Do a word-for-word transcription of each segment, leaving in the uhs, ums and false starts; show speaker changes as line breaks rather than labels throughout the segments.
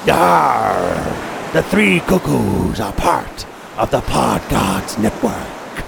Yarr! The Three Cuckoos are part of the Pod Gods Network.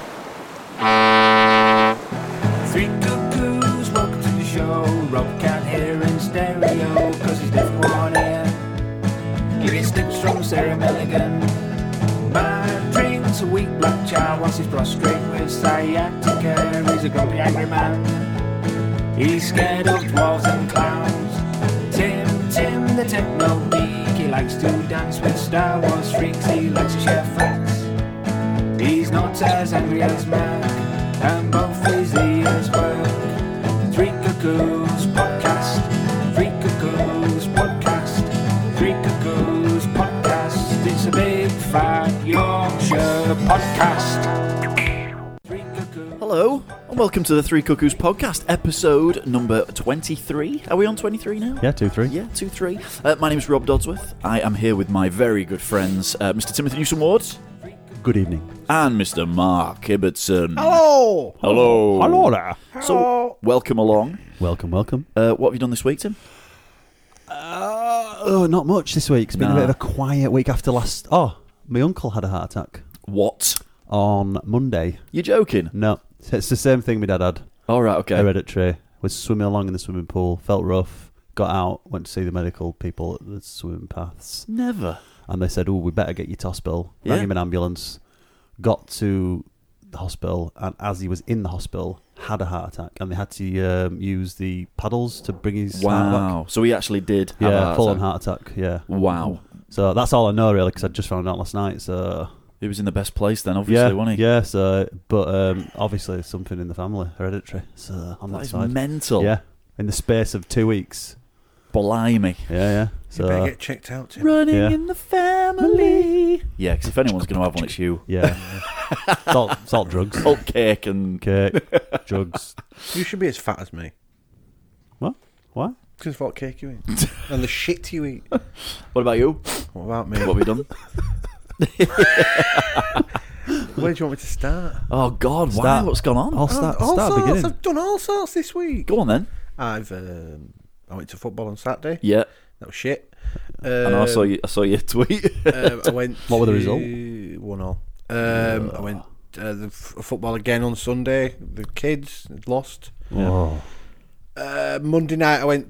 Three cuckoos, welcome to the show. Rob can't hear in stereo, cause he's deaf in one ear. Give you snips from Sarah Milligan. Man drinks a weak black chow whilst he's prostrate with sciatica. He's a grumpy angry man. He's scared of dwarves and clowns. Tim, Tim the techno geek. He likes to dance with Star Wars freaks. He likes to share facts. He's not as angry as Mac, and both his ears work. Three Cuckoos Podcast. Three Cuckoos Podcast. Three Cuckoos Podcast. It's a big fat Yorkshire podcast. Three Cuckoos.
Hello, and welcome to the Three Cuckoos Podcast, episode number twenty-three. Are we on twenty-three now?
Yeah, two, three.
Yeah, two, three. Uh, my name is Rob Dodsworth. I am here with my very good friends, uh, Mister Timothy Newsom-Ward
Good evening.
and Mister Mark Ibbotson.
Hello!
Hello.
Hello there.
So, welcome along.
Welcome, welcome.
Uh, what have you done this week, Tim?
Uh, oh, not much this week. It's been
Nah.
a bit of a quiet week after last... Oh, my uncle had a heart attack
What?
on Monday.
You joking?
No, it's the same thing my dad had.
All right, okay.
Hereditary. Was swimming along in the swimming pool, felt rough, got out, went to see the medical people at the swimming paths,
Never.
and they said, oh, we better get you to hospital.
Yeah.
Rang him an ambulance, got to the hospital, and as he was in the hospital, had a heart attack, and they had to um, use the paddles to bring his heart back.
Wow. So he actually did have a
Yeah,
heart
full on
attack.
heart attack, yeah.
Wow.
So that's all I know, really, because I just found out last night, so...
He was in the best place then, obviously,
yeah,
wasn't he?
yeah, so... But um, obviously something in the family, hereditary, so on
That
that,
is
side.
mental.
Yeah, in the space of two weeks.
Blimey.
Yeah, yeah.
You
So,
better get checked out, Tim.
Running
Yeah.
in the family. Yeah, because if anyone's going to have one, it's you.
yeah. salt, salt drugs.
Salt cake and...
Cake, drugs.
You should be as fat as me.
What? What?
Because of what cake you eat. And the shit you eat.
What about you?
What about me?
What have we done?
Where do you want me to start?
Oh, God, why?
Start.
What's gone on?
I'll start,
all
start
sorts.
beginning.
I've done all sorts this week.
Go on, then.
I've um, I went to football on Saturday.
Yeah.
That was shit. Um,
I know, I saw, you, I saw your tweet.
um, I went.
What were the
to-
result?
One all. Um, I went uh, the f- football again on Sunday. The kids had lost.
Oh.
Uh, Monday night, I went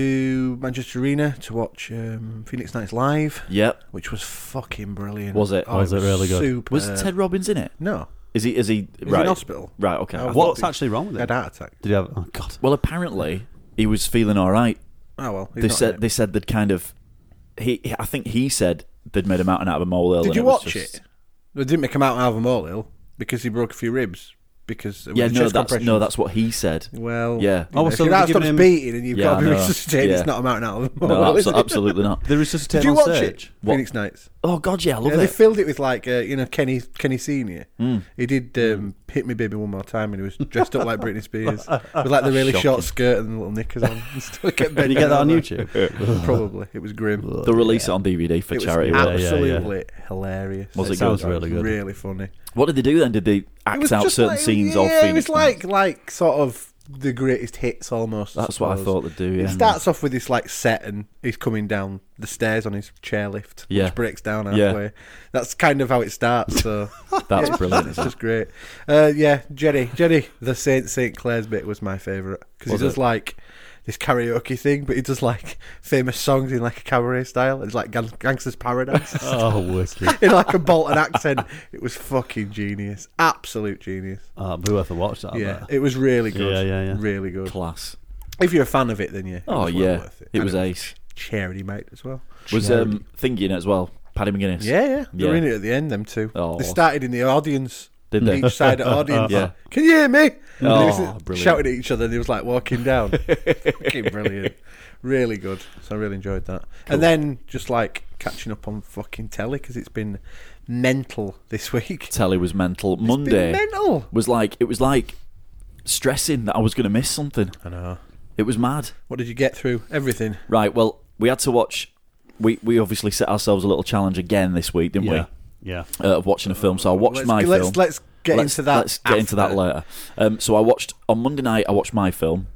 to Manchester Arena to watch um, Phoenix Nights live,
Yep.
which was fucking brilliant.
Was it?
Oh,
Was it really good?
Super.
Was Ted Robbins in it?
No.
Is he... Is he
He's
right.
in hospital.
Right, okay.
Oh,
I-
what?
What's actually wrong with
He had
it?
a heart attack.
Did you have... Oh, God.
Well, apparently, he was feeling all right.
Oh, well. he's
They
not in
said
it.
they said they'd kind of... He, I think he said they'd made a mountain out of a molehill.
Did
and
you
it was
watch
just-
it? They didn't make him out of a molehill because he broke a few ribs. Because of
Yeah,
the
no,
chest
that's,
compressions.
no, that's what he said.
Well,
Yeah.
you know,
Oh,
if
so
your
they're
heart
giving
stops
him-
beating and you've
Yeah,
got to be
I know.
resuscitated,
Yeah.
it's not a mountain out of a
No,
molehill. is
abso-
it?
absolutely not.
They resuscitated
Did you
on
watch
stage?
it?
What?
Phoenix Nights.
Oh, God, yeah, I love
Yeah, they
it.
filled it with like uh, you know Kenny Kenny Senior.
Mm.
He did um, "Hit Me Baby One More Time" and he was dressed up like Britney Spears with like the really
Shocking.
short skirt and little knickers on. And still kept
Did you get that on YouTube?
Probably. It was grim.
They'll release it on D V D for
It was
charity.
Yeah,
won't they?
yeah,
absolutely hilarious.
Was
It
it
sounds
good?
really good.
Really funny.
What did they do then? Did they
It
act
was
out
just
certain
like-
scenes
yeah,
of Phoenix
it was
Nights?
like like sort of the greatest hits almost.
That's what I
suppose.
thought they'd do, yeah.
It starts off with this like set and he's coming down the stairs on his chairlift,
Yeah.
which breaks down
Yeah.
halfway. That's kind of how it starts. So
That's
yeah,
brilliant.
It's just great. Uh, yeah, Jenny, Jenny, the Saint Saint Clair's bit was my favourite because he
Was
does
it?
like this karaoke thing, but he does like famous songs in like a cabaret style. It's like Gang- Gangster's Paradise
Oh, wicked.
in like a Bolton accent. It was fucking genius, absolute genius.
Oh, it'd be worth a watch, that. I
Yeah,
bet.
it was really good.
Yeah, yeah, yeah.
Really good.
Class.
If you're a fan of it, then yeah. it
Oh,
was well
yeah.
worth it.
It
And
was ace.
charity, mate, as well.
Was um, Thingy in it as well? Paddy McGuinness?
Yeah, yeah. They were
Yeah.
in it at the end, them two.
Oh.
They started in the audience.
Did they?
Each side of the audience.
Yeah.
Can you hear me? And
Oh,
they was
brilliant.
shouting at each other and he was like walking down. Fucking brilliant. Really good. So I really enjoyed that. And then just like catching up on fucking telly because it's been mental this week.
Telly was mental.
It's been
Monday
mental.
was like, it was like stressing that I was going to miss something.
I know.
It was mad.
What did you get through? Everything.
Right, well, we had to watch... We, we obviously set ourselves a little challenge again this week, didn't
Yeah. Yeah.
we? Uh, of watching a film. So I watched
let's,
my
let's,
film.
Let's get
let's,
into that.
Let's get into that
after.
later. Um, so I watched... On Monday night, I watched my film.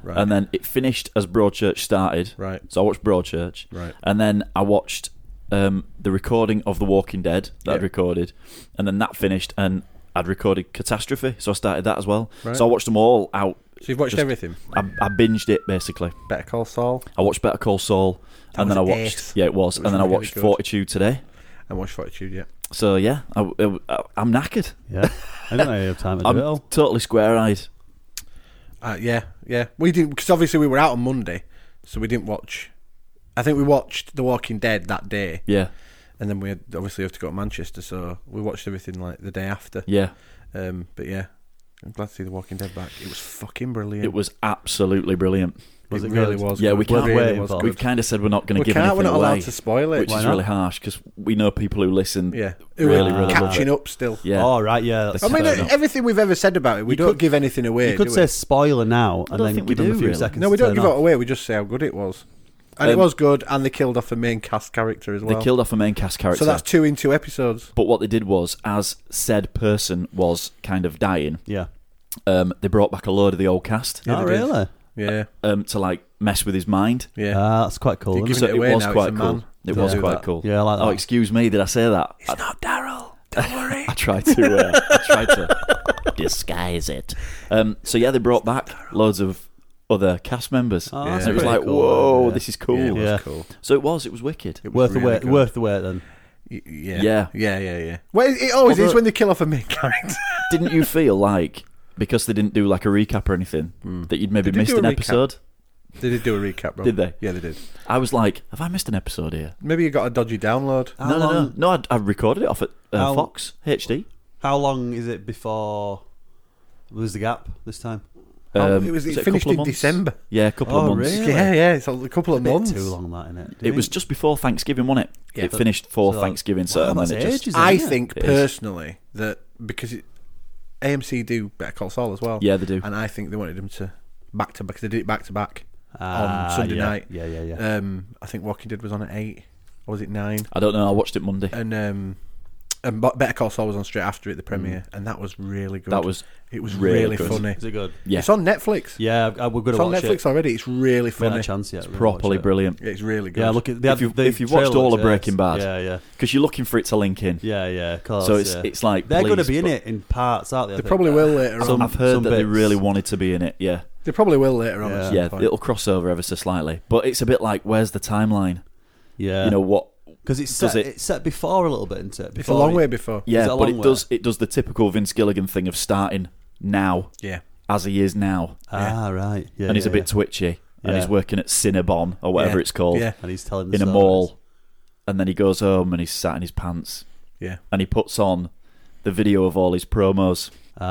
Right.
and then it finished as Broadchurch started.
Right.
So I watched Broadchurch,
Right.
and then I watched um, the recording of The Walking Dead that
Yeah.
I'd recorded, and then that finished, and I'd recorded Catastrophe, so I started that as well.
Right.
So I watched them all out.
So you've watched
Just-
everything.
I, I binged it basically.
Better Call Saul.
I watched Better Call Saul,
That
and then I
was
watched
ace.
yeah, it was,
It was
and then I
really
watched
good.
Fortitude today.
And watched Fortitude. Yeah.
So yeah, I, I, I'm knackered.
Yeah, I don't know have time to
I'm
do it all.
totally square-eyed.
Uh, yeah. Yeah. We didn't because obviously we were out on Monday, so we didn't watch. I think we watched The Walking Dead that day,
Yeah,
and then we had, obviously have to go to Manchester, so we watched everything like the day after.
yeah.
Um, but yeah, I'm glad to see The Walking Dead back. It was fucking brilliant.
It was absolutely brilliant.
Was
it,
it
really
good?
was.
Yeah,
good.
we can't
It really
wait
was
for-
good.
We've kind of said we're not going to
We
give
can't.
anything
We're not
away,
allowed to spoil it.
which
Why
is
not?
really harsh because we know people who listen.
Yeah, who
really,
are
really love
catching
it.
up still.
Yeah.
Oh right, yeah. That's
I mean,
fair
uh,
enough.
everything we've ever said about it, we
You
don't
could-
give anything away.
You could
do
say
we?
spoiler now and
don't
then
think we
give them
do,
a few
really.
seconds.
No, we
to
don't
turn
give it
off.
away. We just say how good it was, and it
Um,
was good. And they killed off a main cast character as well.
They killed off a main cast character.
So that's two in two episodes.
But what they did was, as said person was kind of dying,
Yeah.
um, they brought back a load of the old cast
Yeah,
oh
they did.
really?
Yeah,
um, to like mess with his mind.
yeah.
Ah, that's quite cool.
You're
isn't
giving
it?
So
it
it
away
was
now, it's
quite
a
cool.
man.
It
Don't
was
do
quite
that.
cool.
Yeah, I like
Oh,
that.
excuse me, did I say that?
it's not Daryl. Don't worry.
I tried to. Uh, I tried to disguise it. Um, so yeah, they brought back loads of other cast members.
Oh,
that's
and it was
pretty
like,
cool,
whoa,
yeah.
this is cool.
Yeah, it was
Yeah.
cool.
So it was. It was wicked.
It was
Worth the
really
wait.
good.
Worth the wait then.
Y- Yeah,
Yeah.
yeah, yeah, yeah. Well, it, it always is
Although-
when they kill off a main character.
Didn't you feel like because they didn't do like a recap or anything that you'd maybe
They did
missed
do
an
a recap.
episode?
They did do a recap, bro.
Did they?
Yeah, they did.
I was like, have I missed an episode here?
Maybe you got a dodgy download.
How
no, no, no,
long-
no. I, I recorded it off at uh,
How-
Fox H D.
How long is it before was the gap this time?
Um,
it was.
was
It
a
finished
couple of
in
months?
December.
Yeah, a couple
Oh,
of months.
really?
Yeah, yeah. It's a couple of
Bit
months.
too long, that innit? Do
It
you
was
think?
just before Thanksgiving, wasn't it?
Yeah.
It finished for
So,
Thanksgiving, so
wow,
and then
that's
it just
ages,
I
isn't it?
think
It is.
personally that because it, A M C do Better Call Saul as well.
yeah, they do.
And I think they wanted them to back to back. They did it back to back
Ah,
on Sunday
yeah.
night.
Yeah, yeah, yeah.
Um, I think Walking Dead was on at eight, or was it nine?
I don't know. I watched it Monday.
And um, and Be- Better Call Saul was on straight after it, the premiere, and that was really good.
That was
it was
really
really,
good.
funny.
Is it good?
yeah,
It's on Netflix.
Yeah, I, we're going
It's
to
on
watch
Netflix
it.
already. It's really
We haven't
funny.
had a chance yet.
it's
We're gonna
properly
watch it.
brilliant.
It's really good.
Yeah, look at the,
If you've-
the
if you've watched
trailer
all of
looks
Breaking
ace.
Bad.
Yeah, yeah,
Because you're looking for it to link in.
yeah, yeah. Of course,
So it's
yeah.
it's like
They're going to
please,
be in
but
it in parts, aren't they? I
They
think?
probably will later on.
Some-
I've heard
some
that they
bits.
really wanted to be in it. Yeah,
They probably will later on.
Yeah.
At some
yeah.
point.
It'll cross over ever so slightly, but it's a bit like where's the timeline?
Yeah,
You know what?
because it's
does
set,
it-
it's set before a little bit, isn't it?
It's a
Before
long
it-
way before.
Yeah,
Is it a
but
long
it
way?
does it does the typical Vince Gilligan thing of starting now
Yeah.
as he is now,
Ah, right. Yeah,
and he's
yeah,
a bit
yeah.
twitchy, and
Yeah.
he's working at Cinnabon or whatever
Yeah.
it's called
Yeah.
and he's telling the
in a
stories.
mall, and then he goes home and he's sat in his pants,
Yeah.
and he puts on the video of all his promos,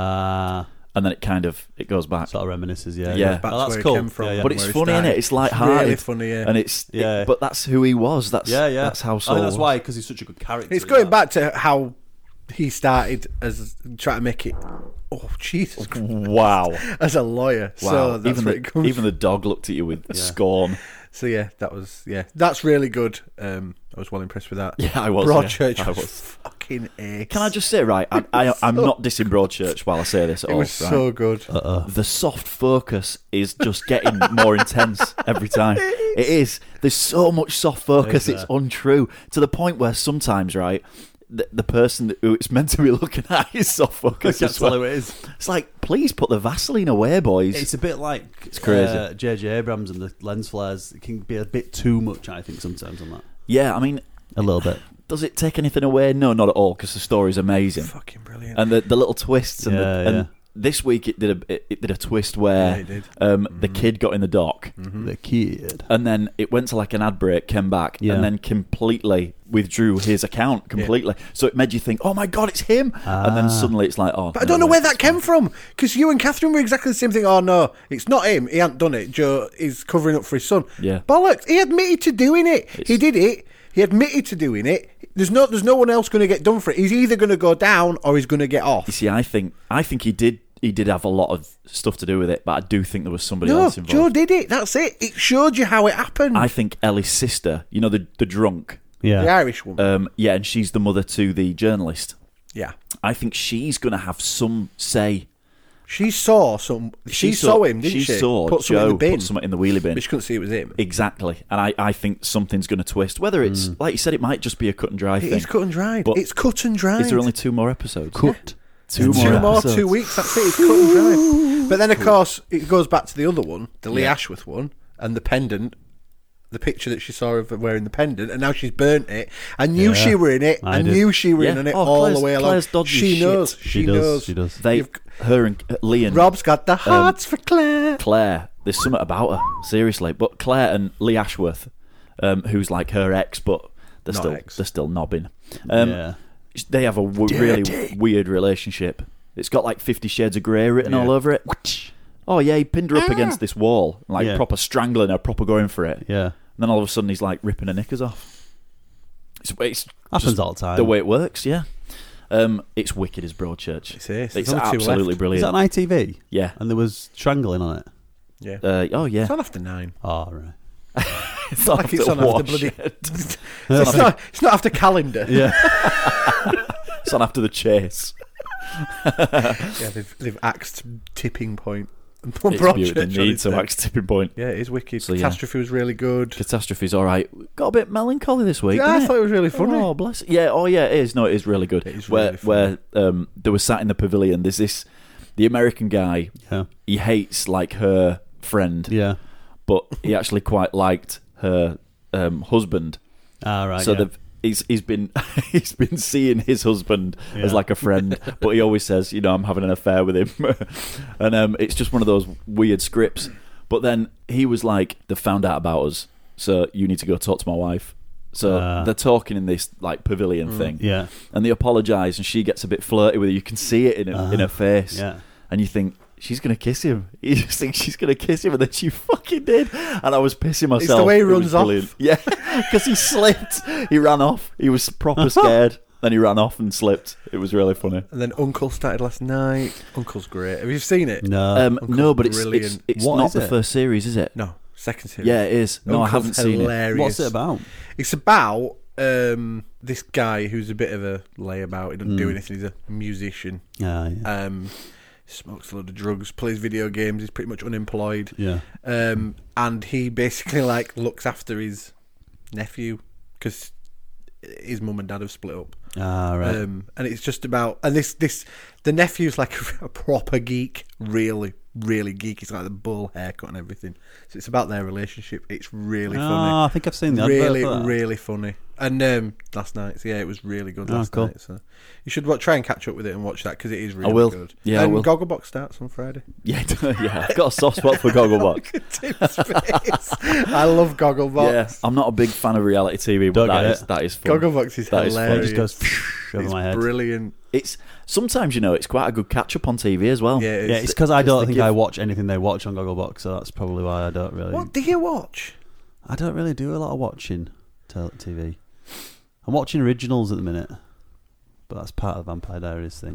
Ah,
and then it kind of it goes back.
sort of reminisces. Yeah,
Yeah.
Back
Oh,
to
that's
where it
cool.
came from.
Yeah, yeah.
But it's
where it
funny,
started.
innit? It's like
It's
hearted,
really funny, yeah.
and it's
Yeah.
it- but that's who he was. That's
yeah, yeah.
That's how
I
Saul
think that's
was.
why, because he's such a good character.
It's
in
going
that.
back to how he started as trying to make it. Oh Jesus! Christ,
Wow,
as a lawyer,
wow.
so that's
even
where
the
it comes.
even the dog looked at you with scorn.
So yeah, that was yeah, that's really good. Um, I was well impressed with that.
Yeah, I was.
Broadchurch
yeah, I
was,
was.
fucking ace.
Can I just say, right? I, I, I'm not dissing Broadchurch while I say this at
It
all.
was
right?
so good.
Uh-uh.
The soft focus is just getting more intense every time. It is. There's so much soft focus.
Is
It's
there?
untrue to the point where sometimes, right, the, the person that, who it's meant to be looking at is soft focus
That's
as well.
all it is.
It's like, please put the Vaseline away, boys.
It's a bit like
It's crazy.
uh, J J Abrams and the lens flares. It can be a bit too much, I think, sometimes on that.
yeah, I mean,
A little bit.
does it take anything away? No, not at all, because the story's amazing.
Fucking brilliant.
And the, the little twists. And,
Yeah,
the, and
yeah.
this week it did a, it, it did a twist
yeah,
where
it did.
um, the kid got in the dock.
The kid.
And then it went to like an ad break, came back,
Yeah.
and then completely withdrew his account completely. So it made you think, "Oh my god, it's him!" And then
Ah.
suddenly it's like, "Oh."
But I don't know where that came from because you and Catherine were exactly the same thing. Oh no, it's not him. He hadn't done it. Joe is covering up for his son.
Yeah.
bollocks. He admitted to doing it.
It's-
He did it. He admitted to doing it. There's no, there's no one else going to get done for it. He's either going to go down or he's going to get
You
off.
see, I think I think he did he did have a lot of stuff to do with it, but I do think there was somebody
No,
else
Joe
involved.
did it. That's it. It showed you how it happened.
I think Ellie's sister, you know, the the drunk,
Yeah.
the Irish woman.
um, yeah, and she's the mother to the journalist.
yeah.
I think she's going to have some say
She saw some. She, saw, him, didn't she?
She saw
put something
Joe
in the bin,
put something in the wheelie bin.
but she couldn't see it was him.
Exactly, and I, I think something's going to twist. Whether it's like you said, it might just be a cut and dry
It
thing.
is cut and dried.
But
It's cut and dried.
Is there only two more episodes?
Cut.
Two,
two more,
episodes.
two weeks. That's it. It's cut and dried. But then, of course, it goes back to the other one, the Lee
Yeah.
Ashworth one, and the pendant. The picture that she saw of her wearing the pendant, and now she's burnt it. I knew
Yeah,
she were in it.
I
I,
did.
knew she were
Yeah.
in it
Oh,
all
Claire's-
the way along.
Claire's dodgy
She
shit.
knows. She,
She does.
knows.
She does.
They,
You've-
her and uh, Lee and
Rob's got the hearts for Claire.
Claire. There's something about her, seriously. But Claire and Lee Ashworth, um, who's like her ex, but they're
Not
still
ex.
they're still knobbing. Um,
yeah.
They have a w- really weird relationship. It's got like Fifty Shades of Grey written
Yeah.
all over it. Oh yeah, he pinned her up against this wall, like
Yeah.
proper strangling her, proper going for it.
Yeah.
And then all of a sudden he's like ripping her knickers off. It's, it's
Happens
just
all the time.
the way it works, yeah. Um, it's wicked as Broadchurch.
It's ace.
It's
There's only two
absolutely
left.
Is
brilliant.
that on I T V?
Yeah.
And there was strangling on it.
Yeah.
Uh, oh yeah.
It's on after nine.
Oh, right.
It's not
Like it's
after
on after
Wash.
bloody.
It's
It's not, it's not after calendar.
Yeah.
It's on after the chase.
Yeah, they've, they've axed tipping point. And put
It's
Broadchurch
beautiful.
on
They need
instead.
some max tipping point.
Yeah, it is wicked.
So, yeah.
Catastrophe was really good.
Catastrophe's all right. Got a bit melancholy this week.
Yeah,
didn't
I
it?
thought it was really funny.
Oh, bless it. Yeah, oh, yeah, it is. No, it is really good.
It is
where
really funny.
where um, they were sat in the pavilion. There's this, the American guy,
Yeah.
he hates, like, her friend,
Yeah.
but he actually quite liked her um, husband.
Ah, right.
so
yeah.
they've, he's he's been he's been seeing his husband as
Yeah.
like a friend, but he always says, you know, I'm having an affair with him, and um, it's just one of those weird scripts. But then he was like, they found out about us, so you need to go talk to my wife. So
Ah.
they're talking in this like pavilion thing,
Yeah.
and they apologise, and she gets a bit flirty with it. You can see it in her,
Uh-huh.
in her face,
Yeah.
and you think, she's going to kiss him. You just think she's going to kiss him, and then she fucking did. And I was pissing myself.
the way he
It was
runs off.
brilliant. Yeah, because he slipped. He ran off. He was proper scared. Then he ran off and slipped. It was really funny.
And then Uncle started last night. Uncle's great. Have you seen it?
No.
Um,
Uncle's
no, but it's it's,
brilliant.
it's
What
not
is
the
it?
first series, is it?
No, second series.
Yeah, it is. No, I
Uncle's
haven't seen it.
hilarious.
What's it about?
It's about um, this guy who's a bit of a layabout. He doesn't do
Mm.
anything. He's a musician.
Ah, yeah.
Um, smokes a lot of drugs, plays video games. He's pretty much unemployed.
yeah.
Um, and he basically like looks after his nephew because his mum and dad have split up.
Ah, right.
Um, and it's just about and this this the nephew's like a proper geek, really really geeky. He's like the bull haircut and everything. So it's about their relationship. It's really
Ah,
funny,
I think I've seen the
really
advert for that.
really funny. And um, last night, so yeah, it was really good
Oh,
last
cool.
night. So you should wa- try and catch up with it and watch that because it is really
will.
good.
Yeah, I
and
will.
Gogglebox starts on Friday.
Yeah, yeah. I've got a soft spot for Gogglebox.
Tim's face. I love Gogglebox.
Yeah, I'm not a big fan of reality T V, but
Don't
that
get
is
it.
that is fun.
Gogglebox is
That is fun.
It
hilarious.
just goes over
it's
my head.
brilliant.
It's sometimes, you know, it's quite a good catch up on T V as well.
Yeah,
Yeah,
it's,
it's because I don't
they
think
give-
I watch anything they watch on Gogglebox, so that's probably why I don't really.
what do you watch?
I don't really do a lot of watching tel- T V. I'm watching originals at the minute, but that's part of the Vampire Diaries thing.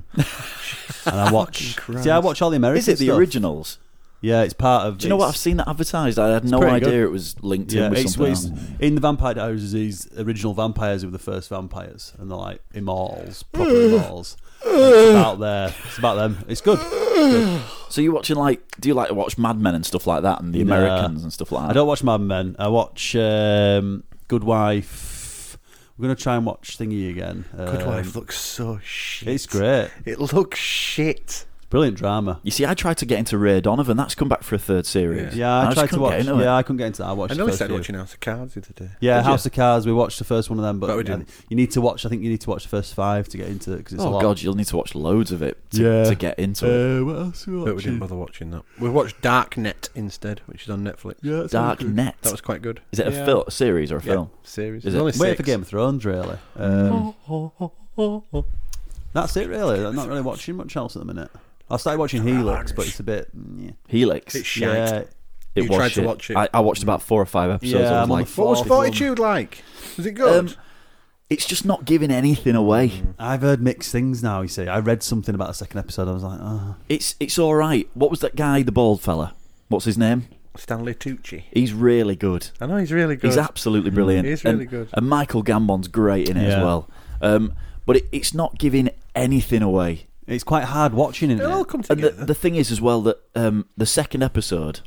And I watch.
Fucking
See, I
Christ.
watch all the American
Is it the
stuff.
originals?
Yeah, it's part of.
Do you know what? I've
it's-
seen that advertised. I had no
pretty
idea
good.
it was linked
Yeah,
in with
it's,
something
it's
else.
in the Vampire Diaries. Is these original vampires who were the first vampires, and they're like immortals, proper immortals. And it's about their. It's about them. It's good. Good.
So you're watching like? Do you like to watch Mad Men and stuff like that, and the
Nah.
Americans and stuff like that?
I don't watch Mad Men. I watch um, Good Wife. We're gonna try and watch Thingy again.
Good
Um,
Wife looks so shit.
It's great.
It looks shit.
Brilliant drama.
You see, I tried to get into Ray Donovan. That's come back for a third series.
Yeah, I,
just
tried to
couldn't
watch.
get into it.
Yeah, I couldn't get into that. I watched.
I
the
nearly
first
started
few.
watching House of Cards the other day.
Yeah,
Did you?
House of Cards. We watched the first one of them, but,
But we
uh,
didn't.
you need to watch. I think you need to watch the first five to get into it because it's a
Oh
lot.
god, you'll need to watch loads of it to,
Yeah.
to get into it.
Uh, what else are we
But we
watching?
didn't bother watching that. We watched Darknet instead, which is on Netflix.
Yeah, it's
Dark
really good.
Net.
That was quite good.
Is it a
Yeah.
fil- a series or a
Yeah,
film?
series.
Is
There's
it?
only
I'm waiting for
six.
Game of Thrones, really. Um, that's it, really. I'm not really watching much else at the minute. I started watching Helix, but it's a bit. Yeah.
Helix.
It's shite.
Yeah,
It
You
was
tried to
shit.
watch it.
I, I watched about four or five episodes.
Yeah,
I was
I'm on
like,
the
What was
fourth
Fortitude like? Was it good?
um, it's just not giving anything away.
I've heard mixed things now. You see, I read something about the second episode. I was like, oh,
It's it's all right. What was that guy, the bald fella? What's his name?
Stanley Tucci.
He's really good.
I know he's really good.
He's absolutely brilliant.
He's really
and,
good.
And Michael Gambon's great in it as
Yeah.
well. Um, but it, it's not giving anything away.
It's quite hard watching, isn't
They'll all
it?
come
And the,
together.
the thing is as well that um, the second episode,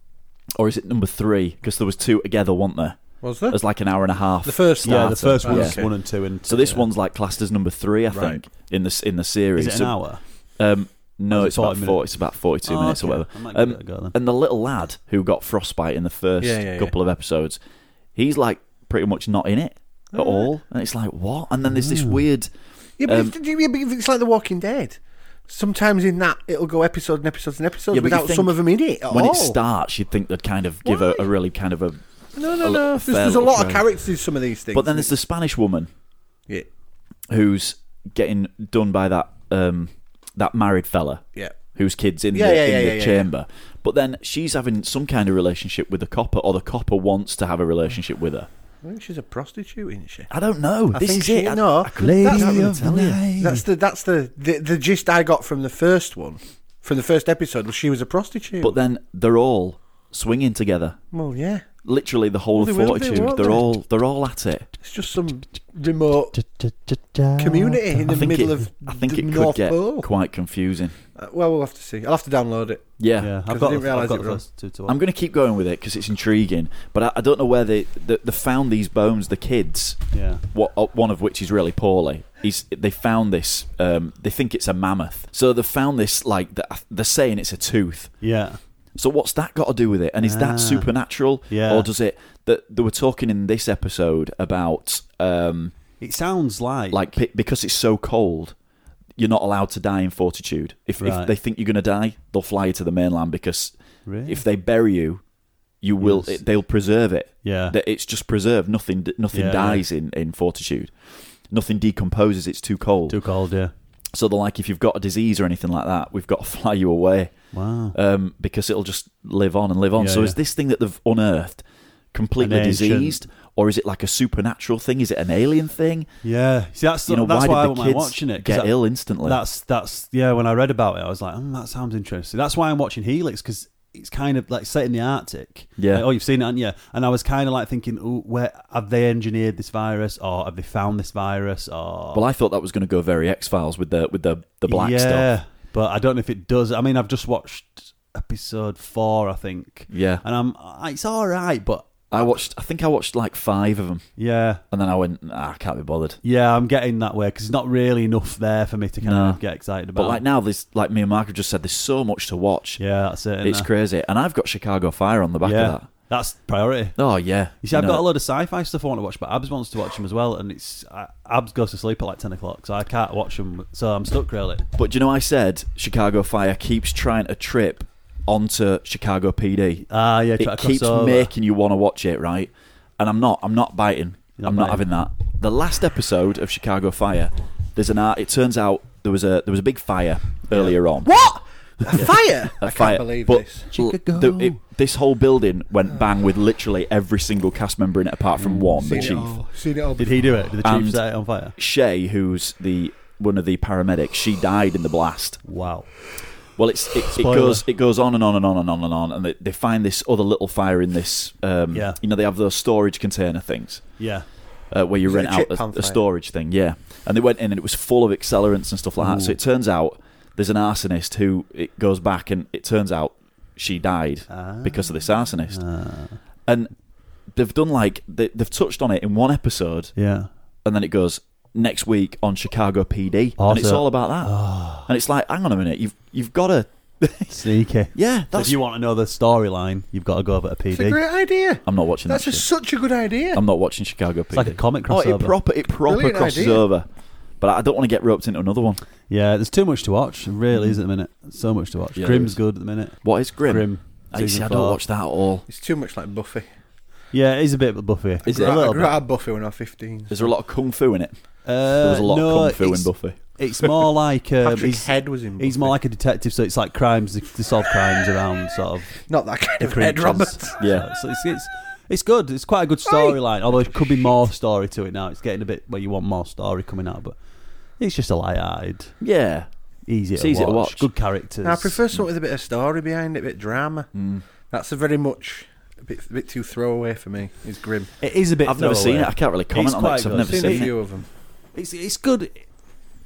or is it number three? Because there was two together, weren't there?
Was there?
There's like an hour and a half.
The first
Yeah, the
starter.
first one
Yeah.
is one and two, and
So this
yeah.
one's like classed as number three, I think,
Right.
in the in the series.
Is it an
So-
hour?
Um, no,
Or is it
it's about
forty
four.
minutes?
It's about forty-two
Oh,
minutes
okay.
or whatever.
I might
Um,
give it a go then.
And the little lad who got frostbite in the first
Yeah, yeah, yeah.
couple of episodes, he's like pretty much not in it at
Oh, yeah.
all. And it's like, what? And then there's this
Mm.
weird.
Yeah, but,
Um,
it's, yeah, but it's like The Walking Dead. Sometimes in that, it'll go episodes and episodes and episodes
Yeah, but you
without
think
some of them in it at
When
all.
it starts, you'd think they'd kind of give a,
Why?
a really kind of a.
no,
a
no,
li-
no.
a
There's,
fair
there's a
little
lot of
show.
characters in some of these things.
But then there's the Spanish woman
Yeah,
who's getting done by that um, that married fella
yeah.
whose kid's in
Yeah,
the,
yeah,
in
yeah,
the
yeah, yeah.
chamber. But then she's having some kind of relationship with the copper, or the copper wants to have a relationship with her.
I think she's a prostitute, isn't she?
I don't know.
I
this
think
is
she,
it. I-
no,
I couldn't-
that's,
I'm gonna tell you.
that's the that's the, the the gist I got from the first one, from the first episode, was she was a prostitute.
But then they're all swinging together.
well, yeah,
Literally, the whole
Well,
of
they will do,
Fortitude.
won't
They're
they?
all they're all at it.
it's just some remote community in
I
the
think
middle
it,
of
I think
the
it could
North
get
Pole.
quite confusing.
Uh, well, we'll have to see. I'll have to download it.
Yeah,
Yeah,
'Cause
I've
I
got,
didn't
the,
realise
I've got
it
the
was-
first two to watch.
I'm going to keep going with it because it's intriguing. But I, I don't know where they, they they found these bones. The kids,
Yeah.
what uh, one of which is really poorly. He's they found this. Um, they think it's a mammoth. So they found this. Like the, they're saying it's a tooth.
Yeah.
So what's that got to do with it? And is
Ah.
that supernatural?
Yeah.
Or does it? That they were talking in this episode about um,
It sounds like
like pi- because it's so cold, you're not allowed to die in Fortitude. If,
Right.
if they think you're going to die, they'll fly you to the mainland because
Really?
if they bury you, you will.
Yes.
It, they'll preserve it.
Yeah.
That it's just preserved. Nothing. Nothing
Yeah,
dies in in Fortitude. Nothing decomposes. It's too cold.
Too cold, yeah.
So they're like, if you've got a disease or anything like that, we've got to fly you away
Wow.
um, because it'll just live on and live on.
Yeah,
so
yeah.
is this thing that they've unearthed completely
An ancient-
diseased, or is it like a supernatural thing? Is it an alien thing?
Yeah. See, that's
You know,
that's
why
why I
did
won't
the
mind
kids
watching it. 'cause
get
that-
ill instantly?
That's that's yeah. When I read about it, I was like, mm, that sounds interesting. That's why I'm watching Helix because it's kind of like set in the Arctic.
Yeah.
Like, oh, you've seen it, haven't you? And I was kind of like thinking, ooh, where have they engineered this virus, or have they found this virus, or
Well, I thought that was going to go very X Files with the with the the black
yeah,
stuff.
but I don't know if it does. I mean, I've just watched episode four, I think,
Yeah,
and I'm it's all right, but
I watched. I think I watched like five of them,
yeah.
and then I went, nah, I can't be bothered.
Yeah, I'm getting that way because it's not really enough there for me to kind
No.
of get excited about.
But like now, there's like me and Mark have just said, there's so much to watch.
yeah, that's it. isn't
It's
there?
crazy, and I've got Chicago Fire on the back
yeah,
of that.
that's priority.
Oh yeah,
You see, I've
know,
got a load of sci-fi stuff I want to watch, but Abs wants to watch them as well, and it's uh, Abs goes to sleep at like ten o'clock, so I can't watch them. So I'm stuck really.
But do you know, I said Chicago Fire keeps trying to trip onto Chicago P D.
Ah, yeah, try
It
to cross
keeps
over.
making you want to watch it, right? And I'm not. I'm not biting.
You're not
I'm not
biting.
having that. The last episode of Chicago Fire, there's an art. It turns out there was a there was a big fire earlier on.
What? A fire?
A
I
fire,
can't believe
but
this.
Chicago.
the- it- this whole building went bang with literally every single cast member in it, apart from one, the
Seen it
chief.
all. Seen it all.
Did he do it? Did the chief
And-
set it on fire?
Shay, who's the one of the paramedics, she died in the blast.
Wow.
Well, it's it, it
Spoiler.
goes it goes on and on and on and on and on, and they, they find this other little fire in this. Um,
Yeah.
You know, they have those storage container things
Yeah.
uh, where you
Is it
rent
a
out
chip
a,
pan
a
fire?
storage thing. Yeah, and they went in and it was full of accelerants and stuff like that. So
Ooh.
it turns out there's an arsonist who it goes back and it turns out she died
Ah.
because of this arsonist,
Ah.
and they've done like they, they've touched on it in one episode,
Yeah.
and then it goes next week on Chicago P D,
Oh,
and it's
so-
all about that. And it's like, hang on a minute, you've you've got to.
Sneaky.
Yeah,
So
that's.
if you want to know the storyline, you've got to go over to P
It's a
D.
great idea.
I'm not watching
That's
that
a,
shit.
such a good idea.
I'm not watching Chicago P D.
It's like a comic
Oh,
crossover.
it proper, it proper
Brilliant
crosses
idea.
over. But I don't want to get roped into another one.
Yeah, there's too much to watch. It really is at the minute. So much to watch.
Yeah,
Grimm's
there is.
good at the minute.
What is Grim?
Grim.
I, see,
season
I don't
four.
watch that at all.
It's too much like Buffy.
Yeah, it is a bit of Buffy.
Is
I
it
grew-
a little
I grew
bit?
out of Buffy when I was fifteen.
Is there a lot of kung fu in it?
Uh,
There was a lot
no,
of kung fu in
it's,
Buffy.
It's more like um,
Patrick
he's,
Head was in Buffy.
he's more like a detective, so it's like crimes. They, they solve crimes around sort of
Not that kind
the
of Ed
creatures.
Roberts.
Yeah.
So it's, it's it's good. It's quite a good storyline. Although there could be more story to it now. It's getting a bit where you want more story coming out, but it's just a light-eyed,
Yeah.
easy,
It's
to,
easy
watch.
to watch.
Good characters.
I prefer something with a bit of story behind it, a bit of drama.
Mm.
That's a very much a bit, a bit too throwaway for me. It's Grim.
It is a bit.
I've never seen
throwaway.
it. I can't really comment
It's
on that
quite
because I've
good.
never
Seen a
seen
few
it.
of them.
It's it's good.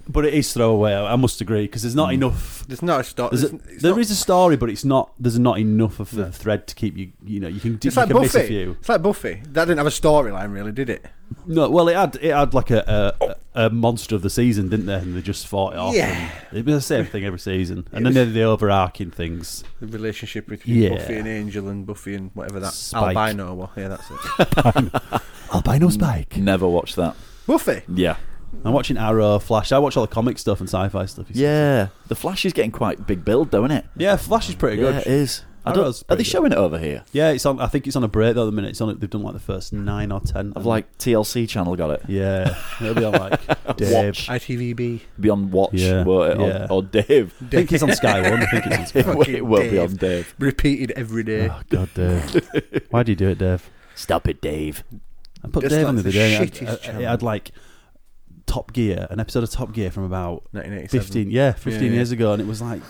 But it is throwaway. I must agree because there's not
Mm.
enough.
There's not a story.
There's a, there is a story, but it's not. There's not enough of the
No.
thread to keep you. You know, you can.
It's
you
like
can miss a
Buffy.
few.
It's like Buffy. That didn't have a storyline, really, did it?
No, well, it had it had like a, a, a monster of the season, didn't they? And they just fought it off.
Yeah.
and it was the same thing every season, and
It
then
was-
the overarching things.
The relationship between
Yeah.
Buffy and Angel and Buffy and whatever that
Spike.
albino was. Yeah, that's it.
Albino Spike.
Never watched that.
Buffy.
Yeah.
I'm watching Arrow, Flash. I watch all the comic stuff and sci-fi stuff. you see.
Yeah. The Flash is getting quite big build, though, isn't it?
yeah. Flash is pretty
Yeah,
good.
it is. I don't,
Arrow's
are they
pretty good.
showing it over here?
Yeah, it's on. I think it's on a break though. At the minute, it's on. They've done like the first nine or ten.
Of like T L C channel got it.
yeah, it'll be on like Dave.
Watch.
I T V B.
Be on Watch,
Yeah,
won't it? Or,
yeah.
or Dave.
I think it's on Sky One. I think it's on Sky.
It,
Fucking
won't- it won't be
Dave.
on Dave.
Repeated every day.
Oh God, Dave. Why do you do it, Dave?
Stop it, Dave.
I put
Just
Dave
like
on the
the
other day. and
shittest
It had,
channel.
it had like Top Gear, an episode of Top Gear from about
nineteen eighty-seven.
fifteen. Yeah, fifteen
Yeah, yeah.
years ago, and it was like,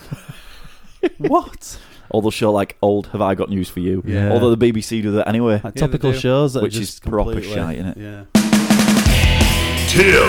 what?
Or they'll show like old Have I Got News for You?
Yeah.
Although the B B C do that anyway.
Like
Yeah, they
topical
do.
shows that
Which
are
is
just
proper
completely-
shite, innit?
Yeah.
Tim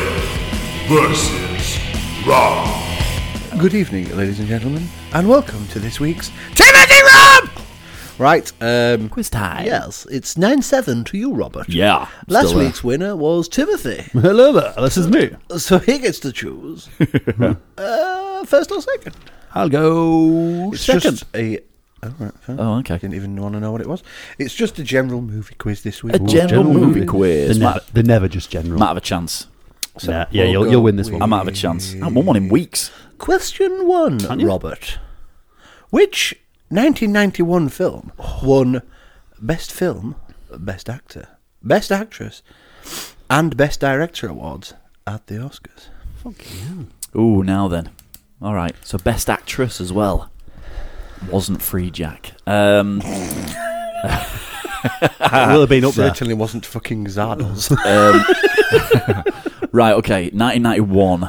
versus Rob.
Good evening, ladies and gentlemen, and welcome to this week's Timothy Rob! Right, um...
Quiz time.
Yes, it's nine seven to you, Robert.
Yeah.
Last
still there.
week's winner was Timothy,
Hello there. This is me.
so he gets to choose uh, first or second.
I'll go
It's
second.
just a... Oh, right, fine.
Oh, okay.
Didn't even want to know what it was. It's just a general movie quiz this week.
A general movie quiz.
They're
Might,
never, they're never just general.
might have a chance.
So
Nah, yeah,
we'll
you'll-
go
you'll win this one.
I might have a chance. I haven't won one in weeks.
Question one,
Can you?
Robert. Which nineteen ninety-one film won Best Film, Best Actor, Best Actress, and Best Director awards at the Oscars?
Fucking hell.
Ooh, now then. All right. So best actress as well. Wasn't Free Jack. Um,
It will have been up there.
Certainly wasn't fucking Zardos.
um, right. Okay. nineteen ninety-one.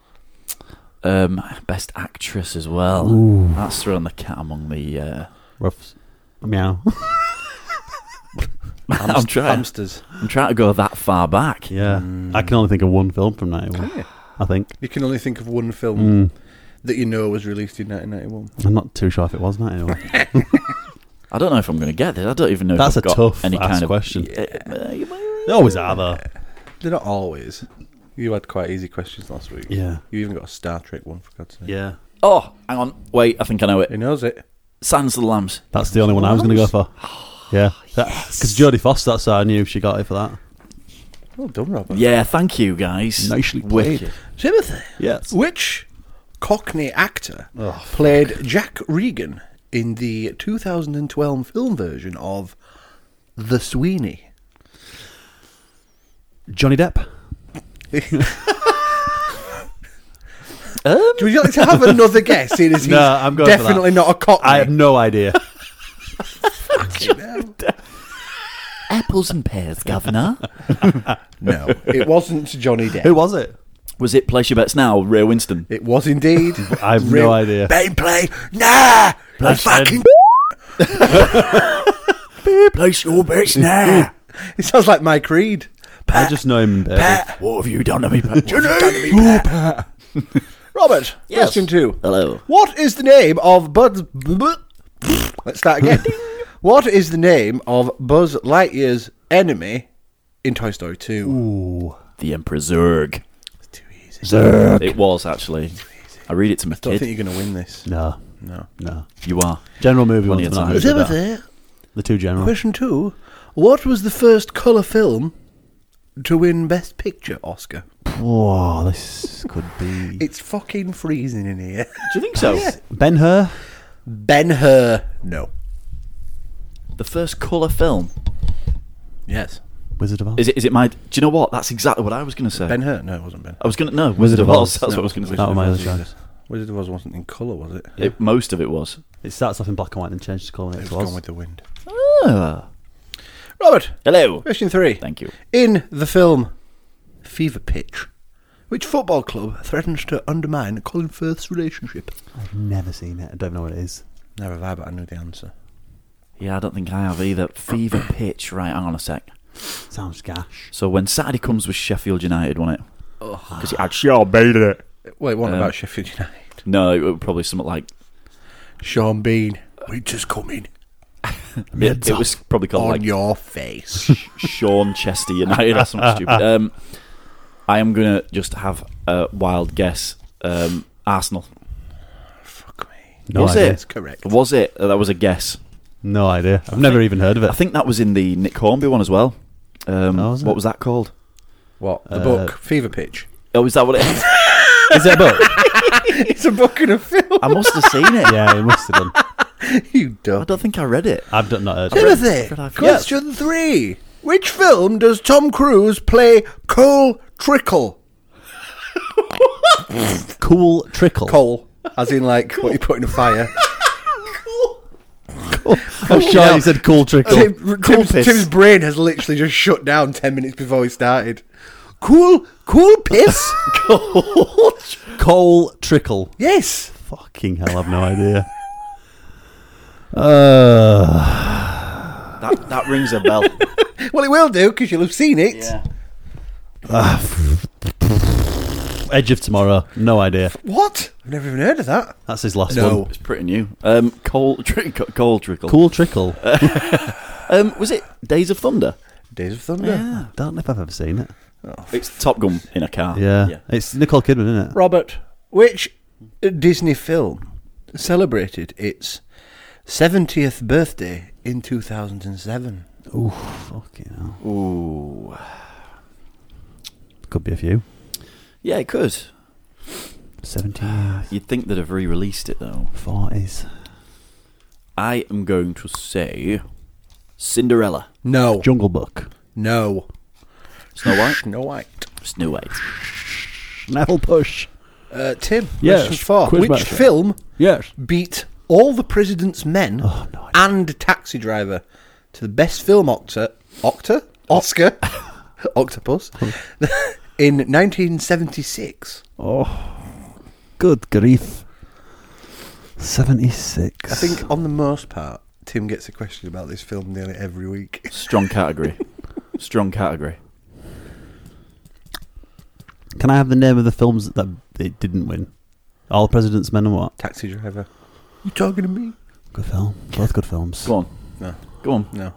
Um, best actress as well.
Ooh.
That's throwing the cat among the. Uh,
Roughs. Meow.
I'm trying.
Hamsters.
I'm trying to go that far back.
Yeah. I can only think of one film from ninety-one.
Can you?
I think.
You can only think of one film
Mm.
that you know was released in nineteen ninety-one.
I'm not too sure if it was ninety-one.
I don't know if I'm going to get this. I don't even know.
That's
if
a
I've got
tough
any
ass
kind of
question.
Uh, you might-
They always are, though.
They're not always. You had quite easy questions last week.
Yeah.
You even got a Star Trek one, for God's sake.
Yeah.
Oh, hang on. Wait, I think I know it.
He knows it.
Silence of the Lambs.
That's the only one I was going to go for. Yeah. Because Jodie Foster, that's how I knew she got it for that.
Well done, Robert.
Yeah, thank you, guys.
Nicely played.
Wicked.
Timothy.
Yes.
Which Cockney actor played Jack Regan in the two thousand twelve film version of The Sweeney?
Johnny Depp.
Um,
Would you like to have another guess? Seeing as he's
No, I'm going for that.
definitely not a Cockney.
I have no idea.
apples and pears, Governor.
No, it wasn't Johnny Depp.
Who was it?
Was it Place Your Bets Now, Ray Winston?
It was indeed.
I have
Real-
no idea.
Bane play. Nah.
Place
fucking.
Place Your Bets Now.
It sounds like Mike Reed.
I just know him. Baby.
Pat.
What have you done to me, Pat?
Robert,
Yes.
question two.
Hello.
What is the name of Buzz... Let's start again. What is the name of Buzz Lightyear's enemy in Toy Story two?
Ooh.
The Emperor Zurg.
It's too easy.
It was, actually. I read it to my
I don't
kid.
think you're going to win this.
No.
No.
No.
You are.
General movie
Plenty
ones.
of
but not
time.
movie better.
Timothy,
The two general.
question two. What was the first colour film to win Best Picture Oscar?
Whoa, this could be.
It's fucking freezing in here.
Do you think so?
Ben-Hur?
Ben-Hur. No.
The first colour film.
Yes.
Wizard of Oz?
Is it? Is it my... Do you know what? That's exactly what I was going to say.
Ben-Hur? No, it wasn't Ben.
I was going to... No,
Wizard
Wizard
of
of Oz.
Oz.
That's
No,
what I was going to say.
That was my
Wizard
other
of Oz
choice.
either. Wizard of Oz wasn't in colour, was it?
It, most of it was.
It starts off in black and white and then changes colour.
It
It
was
was.
Gone with the Wind.
Ah.
Robert,
Hello.
question three.
Thank you.
In the film Fever Pitch, which football club threatens to undermine Colin Firth's relationship?
I've never seen it. I don't know what it is.
Never have I, but I knew the answer.
Yeah, I don't think I have either. Fever Pitch. Right, hang on a sec.
Sounds gash.
So when Saturday Comes was Sheffield United, wasn't it? Because it had Shaw beat it.
Wait, what
Um,
about Sheffield United?
No, it would probably something like
Sean Bean, winter's coming
it, it was probably called
on
like
your face.
Sean Chester United or something stupid. Um, I am gonna just have a wild guess. Um, Arsenal.
Fuck me.
No
was
idea.
it?
That's correct.
Was it? Uh, that was a guess.
No idea. I've never even heard of it.
I think that was in the Nick Hornby one as well. Um,
Oh, was it?
what was that called?
What? The
Uh,
book, Fever Pitch.
Oh, is that what it is?
Is it a book?
It's a book and a film.
I must have seen it.
Yeah, it must have done.
You
I
dumb.
don't think I read it.
I've done, not heard of it.
Timothy,
Fred, I forget.
question three. Which film does Tom Cruise play Cole Trickle?
Cool Trickle.
Coal, as in like what you put in a fire.
I'm sure you said Cool Trickle.
Tim, Tim's,
piss.
Tim's brain has literally just shut down ten minutes before we started. Cool, cool piss?
Coal Trickle.
Yes.
Fucking hell, I've no idea. Uh,
That that rings a bell.
Well, it will do, because you'll have seen it.
Edge of Tomorrow. No idea.
What? I've never even heard of that.
That's his last
No.
one.
It's pretty new. Um, Cole, tri- Cole Trickle.
Cool Trickle.
Um, was it Days of Thunder?
Days of Thunder.
Yeah.
Don't know if I've ever seen it.
It's Top Gun in a car.
Yeah.
yeah.
It's Nicole Kidman, isn't it?
Robert, which Disney film celebrated its seventieth birthday in two thousand seven?
Ooh, fucking hell.
Ooh.
Could be a few.
Yeah, it could.
seventeen years.
You'd think they'd have re-released it though.
forties.
I am going to say Cinderella.
No.
Jungle Book.
No.
Snow White.
Snow White.
Snow White.
Neville Push.
Uh, Tim,
Yes,
question four.
Quizmaster.
Which film
Yes.
beat All the President's Men
Oh, no idea.
and Taxi Driver to the best film octa, octa? Oscar? Octopus? in nineteen seventy-six.
Oh, good grief. seventy-six.
I think on the most part, Tim gets a question about this film nearly every week.
Strong category. Strong category.
Can I have the name of the films that it didn't win? All the President's Men and what?
Taxi Driver. You talking to me?
Good film. Both good films.
Go on.
No.
Go on.
No.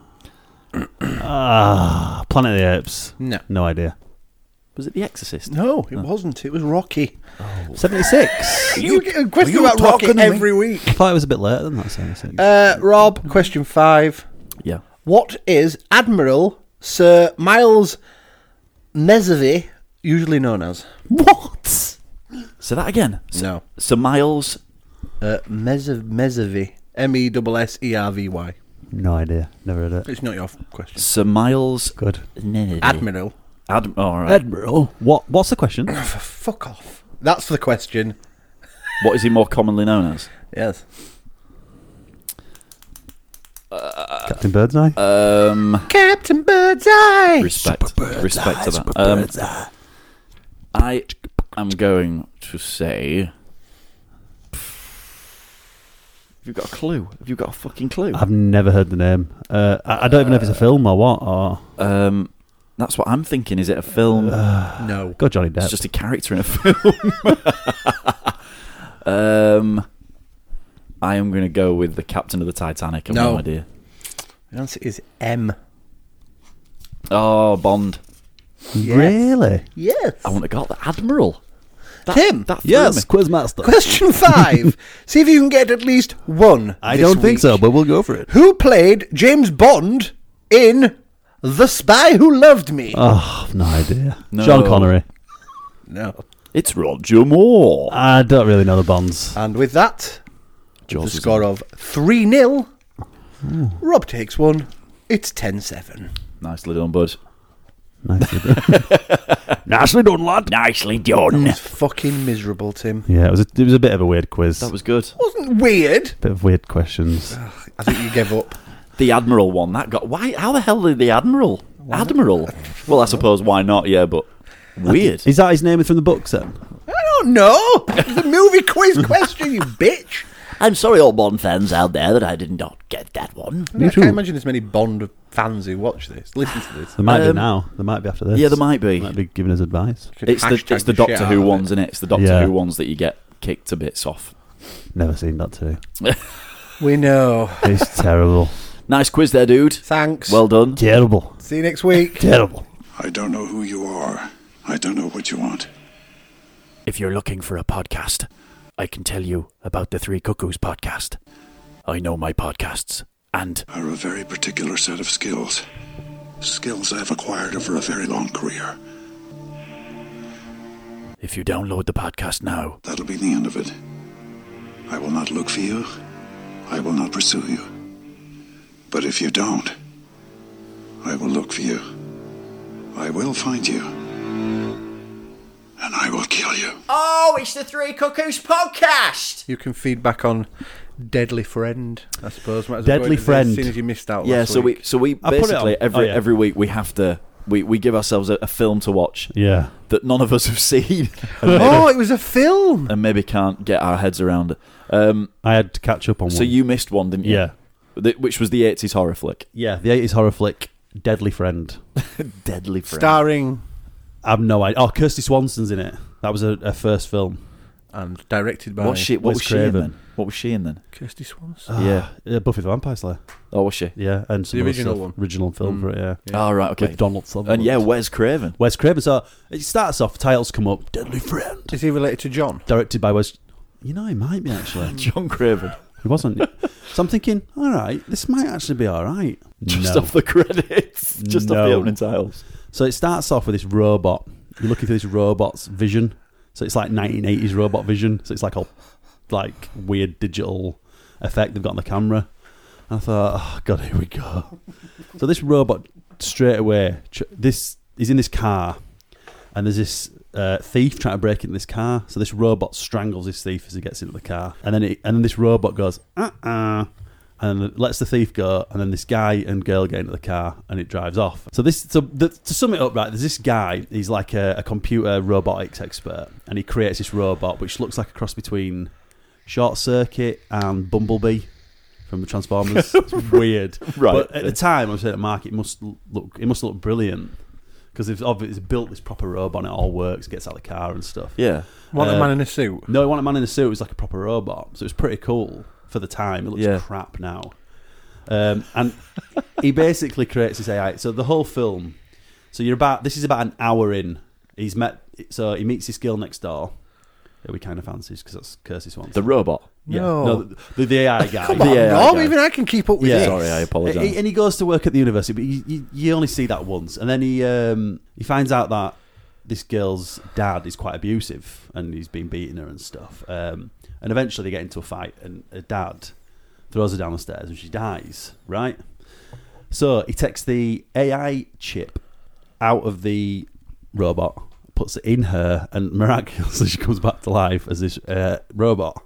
Ah, Planet of the Apes.
No.
No idea.
Was it The Exorcist?
No, it wasn't. It was Rocky.
seventy-six.
You get a question
you
about Rocky
talking to me?
every week.
I thought it was a bit later than that. seventy-six.
Uh, Rob, question five.
Yeah.
What is Admiral Sir Miles Mesavie usually known as?
What?
Say that again. So,
No.
So Miles.
Uh, Mesav- Mesavie. M E S S E R V Y.
No idea. Never heard it.
It's not your question.
Sir Miles.
Good.
Admiral.
Ad- oh, all right.
Admiral. What? What's the question?
For fuck off. That's the question.
What is he more commonly known as?
Yes.
Captain Birdseye.
Um,
Captain Birdseye.
respect. Respect to that. Um, I am going to say. Have you got a clue? Have you got a fucking clue?
I've never heard the name. Uh, I, I don't even know if it's a film or what. Or
Um, that's what I'm thinking. Is it a film?
No.
go Johnny Depp.
It's just a character in a film. um, I am going to go with the captain of the Titanic. I've no,
No.
idea.
The answer is M.
Oh, Bond.
Yes.
Really?
Yes.
I wouldn't have got the Admiral. That,
Tim.
That threw
Yes,
me.
Quizmaster.
Question five. See if you can get at least one.
I
this
don't think
week.
so, but we'll go for it.
Who played James Bond in The Spy Who Loved Me?
Oh, no idea.
No.
Sean Connery.
No.
It's Roger Moore.
I don't really know the Bonds.
And with that, with
Jaws
the
is
score of three nil, Rob takes one. It's ten seven.
Nicely done, bud.
Nicely done. Nicely done, lad.
Nicely done.
It's fucking miserable, Tim.
Yeah, it was a, it was a bit of a weird quiz.
That was good.
Wasn't weird.
bit of weird questions.
I think you gave up.
The Admiral one, that got... Why? How the hell did the Admiral? Admiral? Well, I suppose why not, yeah, but... Weird.
Is that his name from the books then?
I don't know. It's a movie quiz question, you bitch.
I'm sorry, all Bond fans out there, that I did not get that one.
I, mean, I can't imagine there's many Bond fans who watch this, listen to this.
There might be
Um,
now. There might be after this.
Yeah, there might be.
Might be giving us advice.
Could
It's the
hashtag
it's the
the shit
Doctor
out
Who
of it.
ones, isn't it? It's the Doctor
Yeah.
Who ones that you get kicked to bits off.
Never seen that too.
We know.
It's terrible.
Nice quiz there, dude.
Thanks.
Well done.
Terrible.
See you next week.
Terrible.
I don't know who you are. I don't know what you want.
If you're looking for a podcast, I can tell you about the Three Cuckoos podcast. I know my podcasts, and
Are a very particular set of skills. Skills I've acquired over a very long career.
if you download the podcast now,
That'll be the end of it. I will not look for you. I will not pursue you. But if you don't, I will look for you. I will find you. And I will kill you.
Oh, it's the Three Cuckoos podcast.
You can feedback on Deadly Friend, I suppose. Might as
Deadly
well go into this
Friend.
As soon as you missed out
Yeah,
last
so
week.
we so we
I put it
basically
on-
every
oh, yeah.
every week we have to we, we give ourselves a, a film to watch
Yeah.
that none of us have seen and maybe,
Oh, it was a film.
and maybe can't get our heads around it. Um,
I had to catch up on
so
one.
you missed one, didn't you?
Yeah.
The- which was the eighties horror flick.
Yeah, the eighties horror flick, Deadly Friend.
Deadly Friend.
Starring
I have no idea. Oh, Kirsty Swanson's in it. That was her, her first film.
and directed by
What she? What
Wes
was she in
Craven.
then? What was she in then?
Kirsty Swanson.
Yeah.
Uh, Buffy the Vampire Slayer.
Oh, was she?
Yeah, and some
The
other
original
stuff.
one.
Original film
Mm.
for it, yeah.
Yeah.
Oh, right. Okay.
With Donald Sutherland.
And yeah, Wes Craven.
Wes Craven. So it starts off, titles come up, Deadly Friend.
Is he related to John?
Directed by Wes... You know, he might be, actually.
John Craven.
He wasn't. So I'm thinking, all right, this might actually be all right.
Just
No.
off the credits. Just off the
No.
opening titles.
So it starts off with this robot. You're looking through this robot's vision. So it's like nineteen eighties robot vision. So it's like all like weird digital effect they've got on the camera. And I thought, oh god, here we go. So this robot straight away, tr- this he's in this car, and there's this uh, thief trying to break into this car. So this robot strangles this thief as he gets into the car, and then it, and then this robot goes uh uh, and then lets the thief go, and then this guy and girl get into the car, and it drives off. So this, so the, to sum it up, right? There's this guy. He's like a, a computer robotics expert, and he creates this robot which looks like a cross between Short Circuit and Bumblebee from the Transformers. It's weird,
Right.
But at the time, I was saying to Mark, it must look, it must look brilliant because they've obviously built this proper robot, and it all works, gets out of the car and stuff.
Yeah.
Want
Uh,
a man in a suit?
No, it wasn't a man in a suit. It was like a proper robot. So it was pretty cool for the time. It looks
Yeah.
crap now. Um, and he basically creates this A I. So the whole film. So you're about. This is about an hour in. He's met. So he meets this girl next door, that we kind of fancies because that's Kirsty Swanson.
The robot.
yeah.
No.
the, the, the A I guy.
Come
The
on,
A I
Rob,
guy.
even I can keep up with
Yeah.
this.
Sorry, I apologise.
He- and he goes to work at the university, but you, you, you only see that once, and then he um, he finds out that this girl's dad is quite abusive, and he's been beating her and stuff. Um, and eventually they get into a fight, and her dad throws her down the stairs, and she dies. Right. So he takes the A I chip out of the robot, puts it in her, and miraculously she comes back to life as this uh, robot.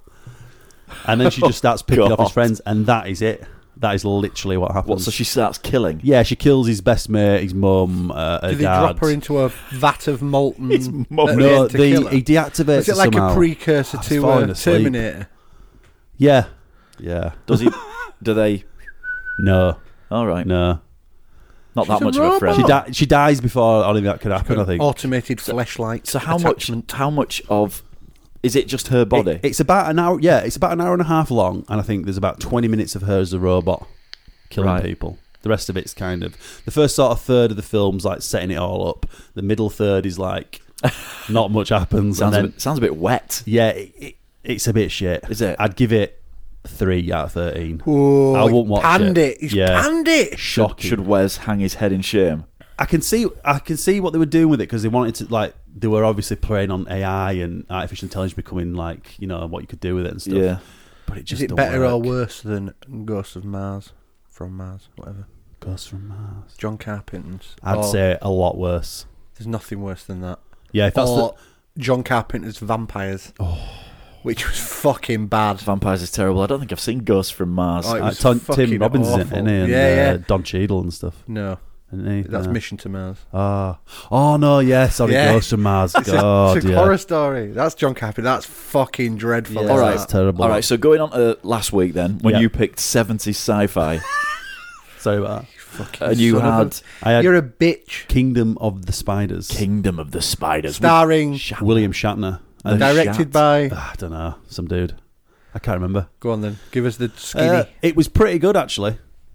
And then she just starts picking off his
God.
friends, and that is it. That is literally what happens.
What? So she starts killing.
Yeah, she kills his best mate, his mum, uh, her
Did they
dad.
drop her into a vat of molten?
His mum.
at the
No,
end to
they,
kill her?
he deactivates
Is it
her
like
somehow.
a precursor
I was
to
falling
uh,
asleep.
Terminator?
Yeah, yeah.
Does he? Do they?
No,
All right.
no.
Not
She's
that
a
much of a
robot.
friend.
She, di- she dies before any of that could happen, I think.
Automated fleshlight.
So how much?
attachment.
How much of? Is it just her body?
It- it's about an hour. Yeah, it's about an hour and a half long, and I think there's about twenty minutes of her as a robot killing
Right.
people. The rest of it's kind of the first sort of third of the film's like setting it all up. The middle third is like not much happens,
sounds
and
a
then
bit, sounds a bit wet.
yeah, it, it, it's a bit shit.
Is it?
I'd give it three out of thirteen.
Whoa,
I won't watch
panned
it.
it. He's
Yeah.
panned it.
Shocking.
Should Wes hang his head in shame?
I can see I can see what they were doing with it because they wanted to like they were obviously playing on A I and artificial intelligence becoming like you know what you could do with it and stuff.
Yeah.
But it just
Is it
don't
better
work.
or worse than Ghosts of Mars? From Mars, whatever.
Ghosts from Mars.
John Carpenter's.
I'd
Or-
say a lot worse.
there's nothing worse than that.
Yeah, if that's
Or John Carpenter's Vampires, which was fucking bad.
Vampires is terrible. I don't think I've seen Ghosts from Mars.
Oh, it
the uh,
was
Tom, Tim
fucking
Robbins is in it,
awful.
isn't he? And,
Yeah,
uh,
yeah.
Don Cheadle and stuff.
No,
Isn't he?
That's
Yeah.
Mission to Mars.
Ah. Oh, no, yeah, sorry,
Yeah.
Ghost from Mars.
It's a,
God,
it's a
yeah.
horror story. That's John Carpenter. That's fucking dreadful.
Yeah,
All right.
that's terrible.
All right, so going on to last week then, when
Yeah.
you picked seventies sci-fi,
Sorry about
and you
son of
had
that. I had
You're a bitch.
Kingdom of the Spiders.
Kingdom of the Spiders.
Starring,
Shatner.
William Shatner. And
directed
Shat.
by.
I don't know, some dude. I can't remember.
Go on then. Give us the skinny.
Uh, it was pretty good, actually.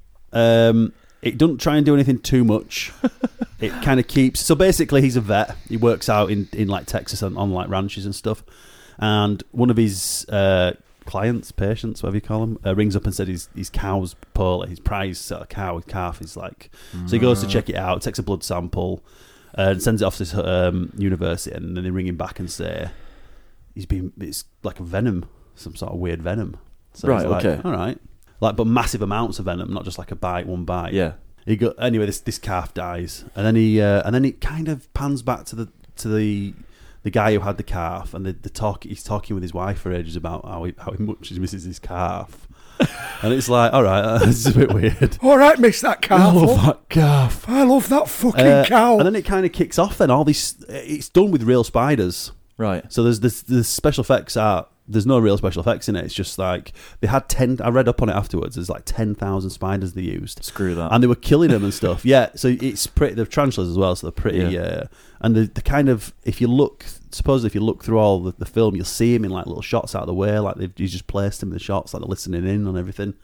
Um, it doesn't try and do anything too much. It kind of keeps. So basically, he's a vet. He works out in, in like Texas on, on like ranches and stuff. And one of his uh, clients, patients, whatever you call them, uh, rings up and said his his cow's poorly. His prize uh, cow, calf is like. So he goes to check it out, takes a blood sample, uh, and sends it off to this um, university. And then they ring him back and say he's been. It's like a venom, some sort of weird venom. So
Right,
he's like,
okay.
all right. Like, but massive amounts of venom, not just like a bite, one bite.
Yeah.
He go anyway. This this calf dies, and then he uh, and then it kind of pans back to the to the the guy who had the calf, and the, the talk. He's talking with his wife for ages about how he, how much he misses his calf, and it's like, all right, this is a bit weird.
All right, miss that cow.
I love that calf.
I love that fucking
Uh,
cow.
And then it kind of kicks off. Then all these, it's done with real spiders.
Right.
So there's this the special effects are there's no real special effects in it. It's just like they had ten. I read up on it afterwards. There's like ten thousand spiders they used.
Screw that.
And they were killing them and stuff. Yeah, so it's pretty. They're tarantulas as well, so they're pretty.
Yeah.
Uh, and the the kind of if you look, supposedly if you look through all the, the film, you'll see him in like little shots out of the way, like they've he's just placed him in the shots, like they're listening in on everything.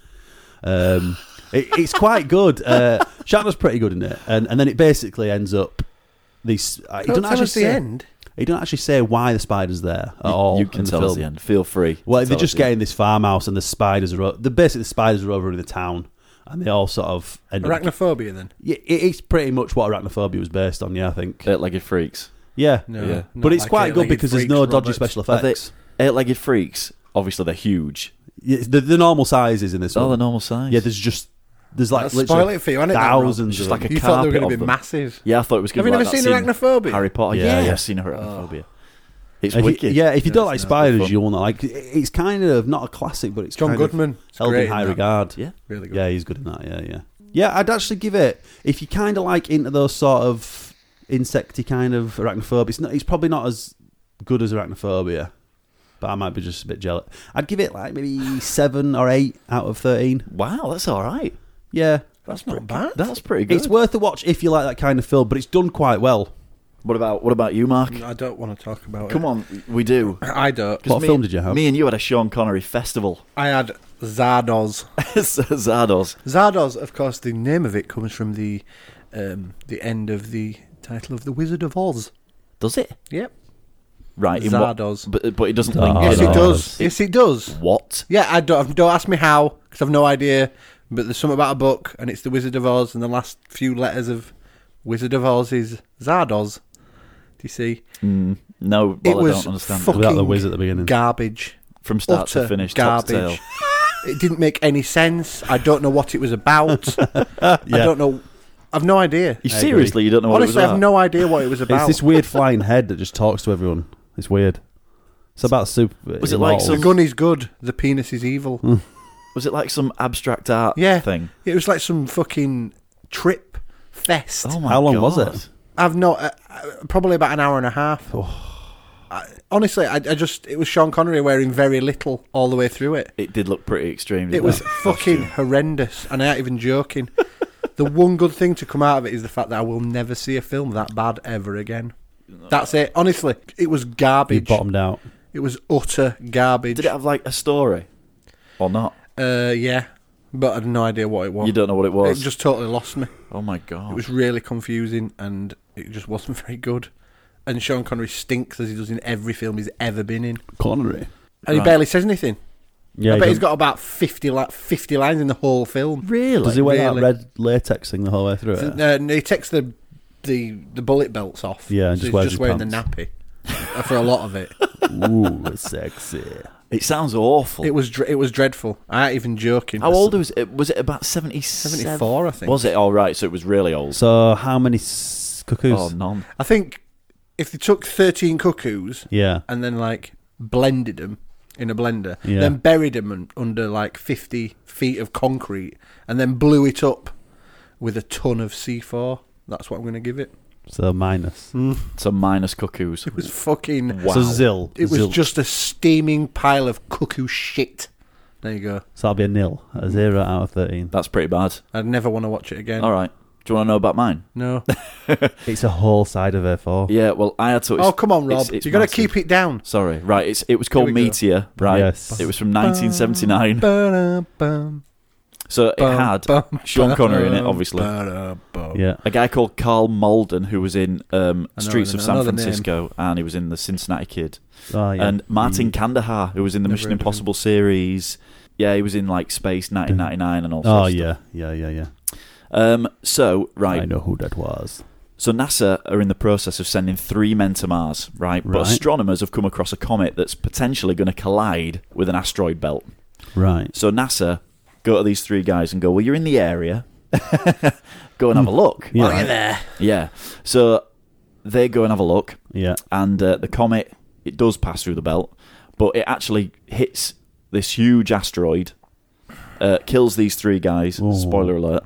Um, it, it's quite good. Uh, Shatner's pretty good in it, and and then it basically ends up. These uh, he
Don't
doesn't
tell
actually
us the
say,
end.
He don't actually say why the spider's there at
You-
all.
You can
in the
tell
film.
us the end. Feel free. to
Well, they're
tell
just
us the
getting this farmhouse, and the spiders are. o- The basically the spiders are over in the town, and they all sort of end up.
Arachnophobia then?
Yeah, it- it's pretty much what Arachnophobia was based on. Yeah, I think.
end. Eight-legged freaks.
Yeah,
No.
Yeah.
not
but it's
like
quite good
eight-legged
because there's
freaks,
no dodgy
Robert.
special
Are they-
effects.
Eight-legged freaks. Obviously, they're huge.
Yeah, the, the normal sizes in this
Oh,
one.
the normal size.
Yeah, there's just there's like
That's
literally
spoil it for you, isn't it, that, Rob?
thousands.
It's just
of
like
them.
a
You thought they were
carpet
going to
of
be
them.
massive.
Yeah, I thought it was
Have
going
you
to be
never
like
seen
that scene-
Arachnophobia?
Harry Potter.
Yeah,
Yeah,
yeah.
I've seen Arachnophobia. It's
If you-
wicked.
yeah, if you
Yeah,
don't
it's
like
nice.
spiders,
Fun.
you'll not like. It's kind of not a classic, but it's
John
kind
Goodman.
of
It's
held
great
in high
in that.
regard.
Yeah.
Really good.
Yeah, he's good in that. Yeah, yeah, yeah. I'd actually give it if you kind of like into those sort of insecty kind of arachnophobia. It's not. It's probably not as good as Arachnophobia, but I might be just a bit jealous. I'd give it like maybe seven or eight out of thirteen.
Wow, that's all right.
Yeah,
That's not bad.
That's pretty good.
it's worth a watch if you like that kind of film, but it's done quite well.
What about what about you, Mark?
I don't want to talk about
Come
it.
on, we do.
I don't.
'Cause
What
me-
film did you have?
Me and you had a Sean Connery festival.
I had Zardoz.
Zardos.
Zardoz, of course, the name of it comes from the um, the end of the title of The Wizard of Oz.
Does it?
Yep.
Right. in what-
Zardoz.
But but it doesn't
Zardoz.
link.
Yes,
in
it
or-
does. Yes, it does.
What?
Yeah, I don't. Don't ask me how, because I've no idea. But there's something about a book, and it's The Wizard of Oz, and the last few letters of Wizard of Oz is Zardoz. Do you see?
Mm, no,
It
well, I
was
don't understand.
fucking
Without the whiz at the beginning.
garbage.
From start
Utter
to finish, top to tail.
garbage. It didn't make any sense. I don't know what it was about. I don't know. I've no idea.
You
I
seriously, you don't know what
Honestly,
it
I
was
have
about?
no idea what it was
It's
about.
this weird flying head that just talks to everyone. It's weird. It's about super.
Was it like
the
some-
gun is good. The penis is evil.
Was it like some abstract art
Yeah.
thing?
It was like some fucking trip fest.
Oh my
How long
God.
was it?
I've not. Uh, uh, probably about an hour and a half. I, honestly, I, I just it was Sean Connery wearing very little all the way through it.
It did look pretty extreme.
It
didn't
was fucking horrendous, and I ain't even joking. The one good thing to come out of it is the fact that I will never see a film that bad ever again. That's it. Honestly, it was
You
garbage.
bottomed out.
It was utter garbage.
Did it have like a story or not?
Uh, yeah, but I had no idea what it was.
You don't know what it was.
It just totally lost me.
Oh my God.
It was really confusing, and it just wasn't very good. And Sean Connery stinks as he does in every film he's ever been in,
Connery.
and he
Right.
barely says anything.
Yeah,
I
he
bet he's
does-
got about fifty, li- fifty lines in the whole film.
really.
Does he wear
really.
that red latex thing the whole way through it?
Uh, and he takes the the the bullet belts off.
Yeah, and
so
just
he's
wears
just
his
wearing
pants.
the nappy uh, for a lot of it.
Ooh, it's sexy.
It sounds awful.
It was dr- it was dreadful. I ain't even joking.
How old was it? Was it about seventy-seven?
seventy-four, I think.
Was it? All right. So it was really old.
So, how many s- cuckoos?
Oh, none.
I think if they took thirteen cuckoos
Yeah.
and then like blended them in a blender,
Yeah.
then buried them un- under like fifty feet of concrete, and then blew it up with a ton of C four. That's what I'm going to give it.
So minus.
So minus cuckoos.
It was fucking...
Wow.
So Zil.
It was
Zil.
just a steaming pile of cuckoo shit. There you go.
So that'll be a nil. A zero out of thirteen.
That's pretty bad.
I'd never want to watch it again.
All right. Do you want to know about mine?
No.
It's a whole side of A four.
Yeah, well, I had to...
Oh, come on, Rob.
it's- it's
you got to
massive.
keep it down.
Sorry. Right, it's it was called
Here we go.
Meteor, right?
Yes.
It was from nineteen seventy-nine.
Ba-da-bum,
So it
bum,
had
bum,
Sean Connery in it,
bum,
obviously.
ba-da-bum.
Yeah.
A guy called Carl Malden, who was in um,
I know
Streets
the-
of
I
San
know the name.
Francisco, and he was in The Cincinnati Kid.
Oh, yeah.
And Martin
Mm.
Kandahar, who was in the
Never
Mission
heard of him.
Impossible series. Yeah, he was in like Space nineteen ninety-nine and all
Oh,
sorts of
yeah. Yeah, yeah, yeah.
stuff. Um, so, right.
I know who that was.
So NASA are in the process of sending three men to Mars, right? But
Right.
astronomers have come across a comet that's potentially going to collide with an asteroid belt.
Right.
So NASA go to these three guys and go, well, you're in the area. Go and have a look.
Yeah.
Are you there?
Yeah. So they go and have a look,
Yeah.
and uh, the comet, it does pass through the belt, but it actually hits this huge asteroid, uh, kills these three guys,
Oh.
spoiler alert,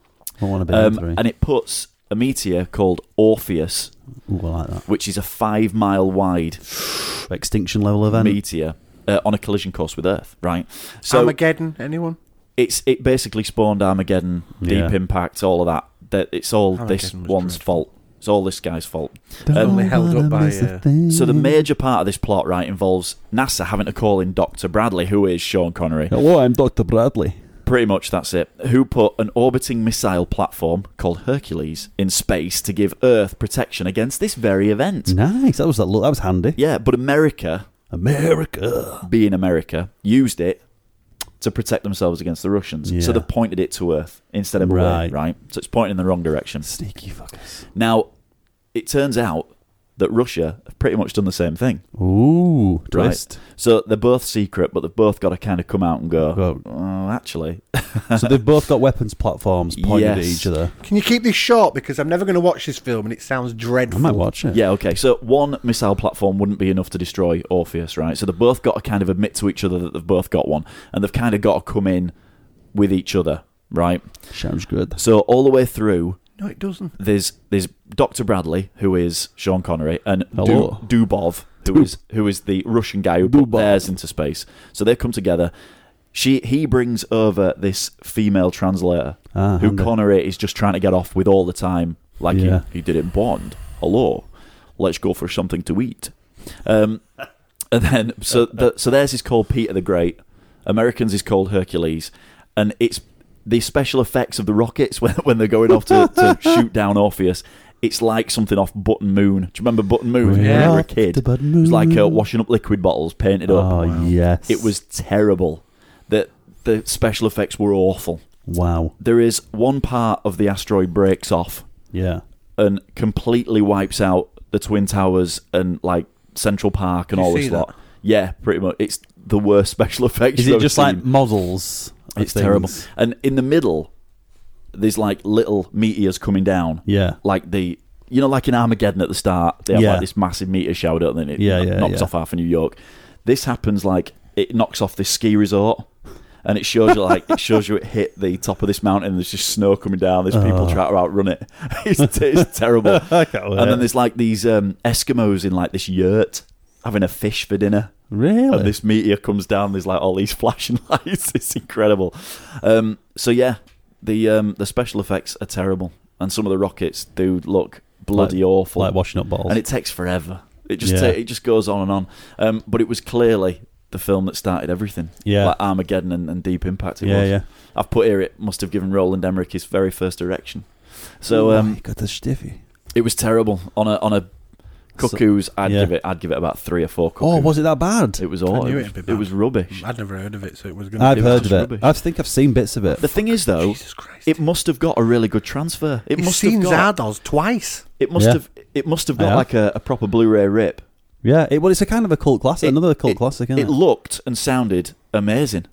I want to be
um,
three.
and it puts a meteor called Orpheus,
Ooh, I like that.
which is a five mile wide
Extinction level event.
meteor, uh, on a collision course with Earth, right? So
Armageddon, anyone?
it's it basically spawned Armageddon,
Yeah.
Deep Impact, all of that. That it's all this
Armageddon was
one's
dreadful.
fault. It's all this guy's fault.
Only held up by, uh,
So the major part of this plot, right, involves NASA having to call in Doctor Bradley, who is Sean Connery.
Hello, I'm Doctor Bradley.
Pretty much that's it. Who put an orbiting missile platform called Hercules in space to give Earth protection against this very event.
Nice. That was that. That was handy.
Yeah, but America,
America.
being America, used it to protect themselves against the Russians.
Yeah.
So they pointed it to Earth instead of away,
Right.
right? So it's pointing in the wrong direction.
Sneaky fuckers.
Now, it turns out that Russia have pretty much done the same thing.
Ooh,
Right.
twist.
So they're both secret, but they've both got to kind of come out and go,
Go.
oh, actually.
So they've both got weapons platforms pointed at
Yes.
each other.
Can you keep this short? Because I'm never going to watch this film and it sounds
I
dreadful.
might watch it.
Yeah, okay. So one missile platform wouldn't be enough to destroy Orpheus, right? So they've both got to kind of admit to each other that they've both got one, and they've kind of got to come in with each other, right?
Sounds good.
So all the way through,
No, it doesn't.
there's there's Doctor Bradley, who is Sean Connery, and
Hello.
Du- Dubov, who is who is the Russian guy who put
Dubov.
theirs into space. So they come together. She he brings over this female translator,
Ah,
who
handy.
Connery is just trying to get off with all the time, like
Yeah.
he, he did in Bond. Hello, let's go for something to eat. Um, and then so the, so theirs is called Peter the Great. Americans is called Hercules, and it's the special effects of the rockets when when they're going off to, to shoot down Orpheus. It's like something off Button Moon. Do you remember Button Moon when you
Yeah.
were a kid?
The Button
It was like uh,
Moon.
washing up liquid bottles painted up.
Oh, yes.
It was terrible. The the special effects were awful.
Wow.
There is one part of the asteroid breaks off
Yeah.
and completely wipes out the Twin Towers and like Central Park and
Did you
all
see
this
that?
lot. Yeah, pretty much. It's the worst special effects.
Is
you've
it
ever
just like
seen.
models? of
It's terrible.
things?
And in the middle, there's like little meteors coming down.
Yeah.
Like the, you know, like in Armageddon at the start, they have
Yeah.
like this massive meteor shower, and then it
Yeah,
kn-
yeah,
knocks
yeah.
off half of New York. This happens like it knocks off this ski resort, and it shows you like it shows you it hit the top of this mountain. And there's just snow coming down. There's people
Oh.
trying to outrun it. It's, it's terrible.
I can't wait.
And then there's like these um, Eskimos in like this yurt having a fish for dinner.
Really?
And this meteor comes down. There's like all these flashing lights. It's incredible. Um, so yeah, the um, the special effects are terrible, and some of the rockets do look bloody
Like-
awful.
like washing up bottles.
and it takes forever. It just
Yeah.
ta- it just goes on and on. Um, but it was clearly the film that started everything.
Yeah.
like Armageddon and, and Deep Impact. It
yeah,
was.
yeah.
I've put here it must have given Roland Emmerich his very first erection. So um,
you got the stiffy.
it was terrible on a on a cuckoos. I'd
yeah.
give it. I'd give it about three or four cuckoos.
Oh, was it that bad?
It was all.
knew
It
it'd
was,
be
it
bad.
was rubbish.
I'd never heard of it, so it was going to
I've
it was
heard
just
of it.
rubbish.
I think I've seen bits of it.
The thing is, though,
Jesus Christ.
it must have got a really good transfer. It
You've
must
seen
have got.
Zardoz twice.
It must
Yeah.
have. It must have
I
got
have.
like a, a proper Blu-ray rip.
Yeah, it, well, it's a kind of a cult classic.
It-
Another cult
it-
classic, isn't
It
it?
looked and sounded amazing.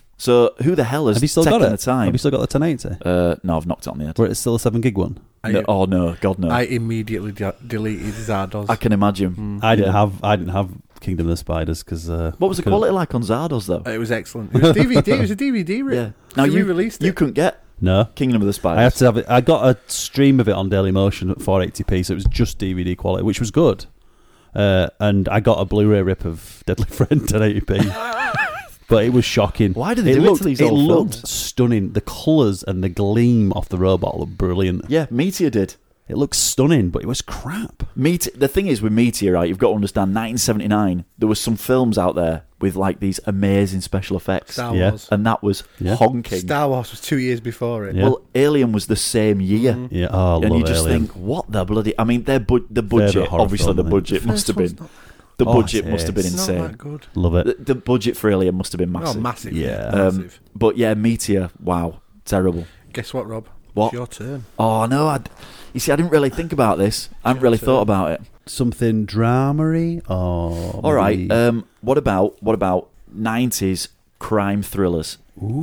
So who the hell has
Have you still
taken
got it?
the time?
Have you still got the ten eighty?
uh, no, I've knocked it on the head.
Where it's still a seven gig one?
I,
No, oh no, God no!
I
I,
immediately de- deleted Zardoz.
can imagine.
I didn't
Yeah.
have. I didn't have Kingdom of the Spiders because. Uh,
What was the
couldn't-
quality like on Zardoz though?
It was excellent. It was D V D. It was a D V D rip.
yeah. Now
They
you
released
you
it.
couldn't get
No.
Kingdom of the Spiders.
I had to have it. I got a stream of it on Dailymotion at four eighty p, so it was just D V D quality, which was good. Uh, and I got a Blu-ray rip of Deadly Friend ten eighty p. But it was shocking.
Why do they
it
do
looked,
it to these
it
old
looked
films?
stunning. The colours and the gleam off the robot looked brilliant.
Yeah, Meteor did.
It looked stunning, but it was crap.
Meteor, the thing is with Meteor, right, you've got to understand, nineteen seventy-nine, there was some films out there with like these amazing special effects.
Star
Yeah.
Wars.
And that was
Yeah.
honking.
Star Wars was two years before it.
Yeah.
Well, Alien was the same year.
Yeah, oh, I
And
love
you just
Alien.
think, what the bloody... I mean, their bu- the budget,
horror
obviously
film,
the
isn't it?
budget must have
First
been...
one's
The
Oh,
budget
it
must have been
is.
Not
insane.
that good.
Love it.
The, the budget for Alien must have been
Oh,
massive.
massive.
Yeah.
Um,
massive.
but yeah, Meteor, wow, terrible.
Guess what, Rob?
What?
It's your turn.
Oh, no, I... You see, I didn't really think about this. I haven't really thought about it.
Something dramery or
All right.
maybe-
Um, what about what about nineties crime thrillers?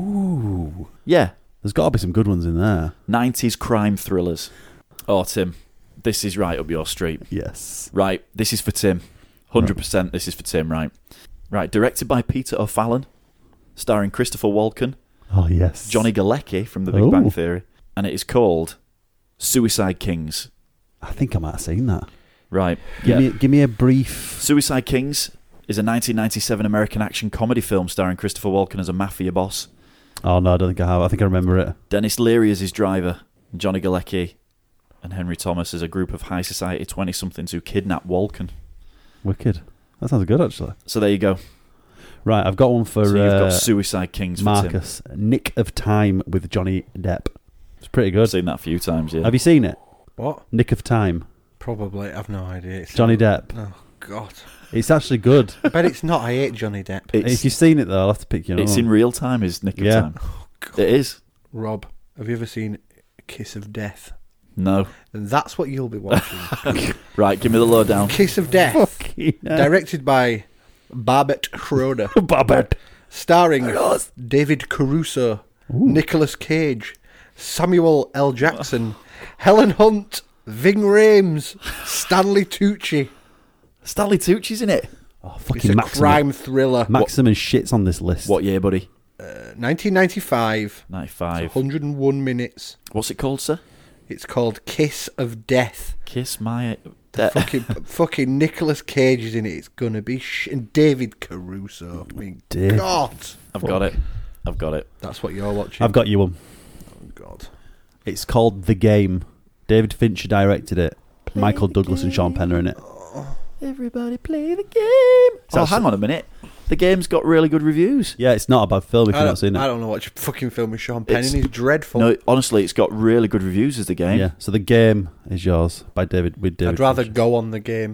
Ooh.
Yeah,
There's got to be some good ones in there.
nineties crime thrillers. Oh, Tim, this is right up your street.
Yes.
Right, this is for Tim. one hundred percent this is for Tim, right? Right, directed by Peter O'Fallon, starring Christopher Walken,
Oh, yes.
Johnny Galecki from The Big
Oh.
Bang Theory, and it is called Suicide Kings.
I think I might have seen that.
Right,
Give,
yeah.
me, give me a brief...
Suicide Kings is a nineteen ninety-seven American action comedy film starring Christopher Walken as a mafia boss.
Oh, no, I don't think I have. I think I remember it.
Dennis Leary is his driver, and Johnny Galecki and Henry Thomas as a group of high society twenty-somethings who kidnap Walken.
Wicked. That sounds good, actually.
So there you go.
Right, I've got one for
So you've
uh,
got Suicide Kings for
Marcus. Nick of Time with Johnny Depp. It's pretty
Tim.
good.
I've seen that a few times, yeah.
Have you seen it?
What?
Nick of Time.
Probably. I've no idea. It's
Johnny Depp.
Oh, God.
It's actually good.
I bet it's not. I hate Johnny Depp.
It's,
If you've seen it, though, I'll have to pick you up.
it's in real time, is Nick of
Yeah.
Time. It is.
Rob, have you ever seen Kiss of Death?
No.
And that's what you'll be watching.
Right, give me the lowdown.
Kiss of Death. Directed by Babette Schroeder.
Babette.
Starring David Caruso, Nicolas Cage, Samuel L. Jackson, Helen Hunt, Ving Rhames, Stanley Tucci.
Stanley Tucci's in it.
Oh,
It's
fucking
a
Maximum.
crime thriller.
Maximum shits on this list.
What year, buddy?
Uh, nineteen ninety-five.
ninety-five.
one hundred one minutes.
What's it called, sir?
It's called Kiss of Death.
Kiss My... De-
Fucking, fucking Nicolas Cage is in it. It's gonna be sh- and David Caruso. I mean,
David.
God,
I've got it. I've got it.
that's what you're watching.
I've got you one.
Oh, God.
It's called The Game. David Fincher directed it. Michael Douglas and Sean Penn are in it.
Everybody play the game. Oh, hang on a minute. The game's got really good reviews.
Yeah, it's not a bad film if
I
you've not
don't,
seen
I
it.
don't know what fucking film with Sean Penn
It's-
in. He's dreadful.
No, honestly, it's got really good reviews as the game.
Yeah, so The Game is yours by David with David
I'd rather
Fincher.
go on the game.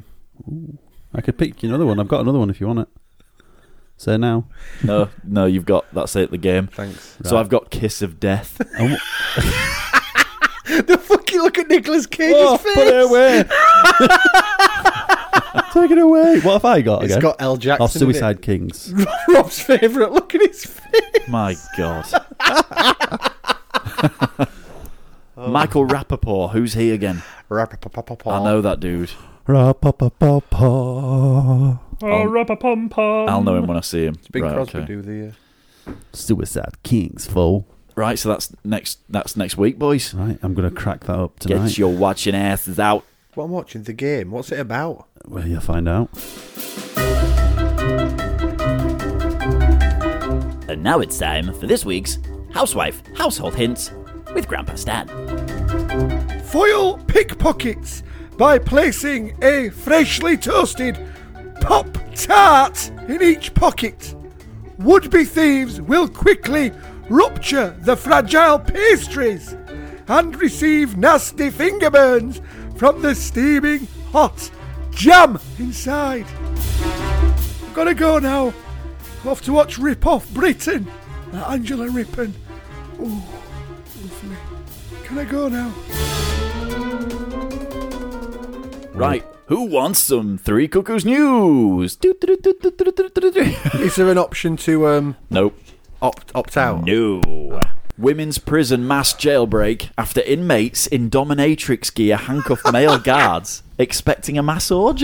I could pick you another one. I've got another one if you want it. Say now.
No, no, you've got... That's it, the game.
Thanks.
So I've got Kiss of Death.
Oh,
The fucking look at Nicolas Cage's
oh,
face.
put it away. Take it away. What have I got
It's
again?
got L. Jackson.
Oh,
in
Suicide Kings.
it. Rob's favourite. Look at his face.
My God. Michael Rappaport, who's he again? I know that dude.
Ra-pa-pa-pa-pa.
I'll, I'll know him when I see him.
Big
right,
Crosby
okay.
do the. Uh,
Suicide Kings, fool.
Right, so that's next. That's next week, boys.
Right, I'm going to crack that up tonight.
Get your watching asses out.
what I'm watching, the game. What's it about?
Well, you'll find out.
And now it's time for this week's Housewife Household Hints with Grandpa Stan.
Foil pickpockets by placing a freshly toasted Pop Tart in each pocket. Would-be thieves will quickly rupture the fragile pastries and receive nasty finger burns from the steaming hot jam inside. I've got to go now. I'm off to watch Rip Off Britain. Uh, Angela Rippon. Oh, lovely. Can I go now?
Right, who wants some Three Cuckoos news?
Is there an option to um
Nope.
opt opt out?
No. Women's prison mass jailbreak after inmates in dominatrix gear handcuff male guards expecting a mass orgy.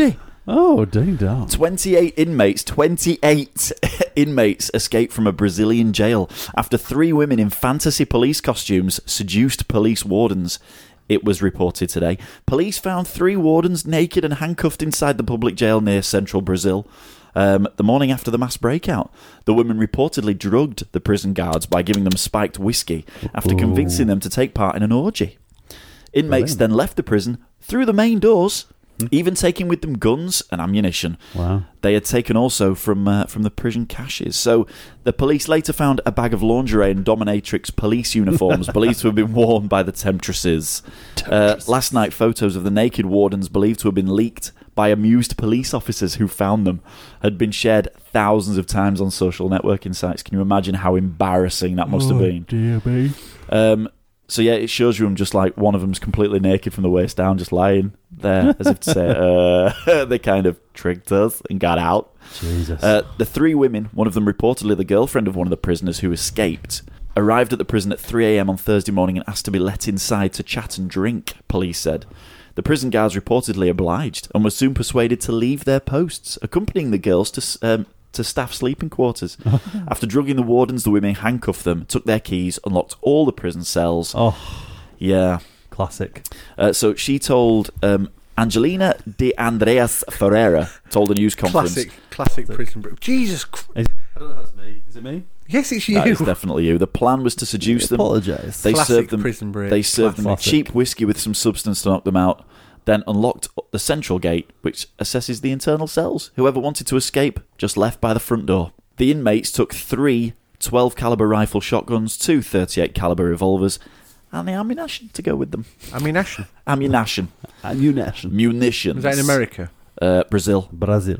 Oh, ding dong.
twenty-eight inmates, twenty-eight inmates escaped from a Brazilian jail after three women in fantasy police costumes seduced police wardens. It was reported today. Police found three wardens naked and handcuffed inside the public jail near central Brazil. Um, the morning after the mass breakout, the women reportedly drugged the prison guards by giving them spiked whiskey after
Ooh.
convincing them to take part in an orgy. Inmates
Brilliant.
then left the prison through the main doors, even taking with them guns and ammunition.
Wow.
They had taken also from uh, from the prison caches. So the police later found a bag of lingerie and dominatrix police uniforms believed to have been worn by the temptresses. Uh, last night, photos of the naked wardens believed to have been leaked by amused police officers who found them had been shared thousands of times on social networking sites. Can you imagine how embarrassing that must have been?
Dear me.
Um, so yeah, it shows you them just like one of them's completely naked from the waist down, just lying there as if to say, uh, they kind of tricked us and got out.
Jesus.
Uh, the three women, one of them reportedly the girlfriend of one of the prisoners who escaped, arrived at the prison at three a.m. on Thursday morning and asked to be let inside to chat and drink, police said. The prison guards reportedly obliged and were soon persuaded to leave their posts, accompanying the girls to um, to staff sleeping quarters. After drugging the wardens, the women handcuffed them, took their keys, unlocked all the prison cells.
Oh,
yeah.
classic.
Uh, so she told um, Angelina de Andreas Ferreira told a news conference.
Classic, classic prison break. Jesus Christ.
I don't know if that's me. Is it me?
Yes, it's you.
That is definitely you. The plan was to seduce them.
Apologise.
They
Classic
served them.
prison break.
They served them
Classic.
cheap whiskey with some substance to knock them out. Then unlocked the central gate, which assesses the internal cells. Whoever wanted to escape just left by the front door. The inmates took three twelve caliber rifle shotguns, two thirty-eight caliber revolvers, and the ammunition to go with them.
Ammunition.
Ammunition.
Ammunition.
Munitions.
Was that in America?
Uh, Brazil.
Brazil.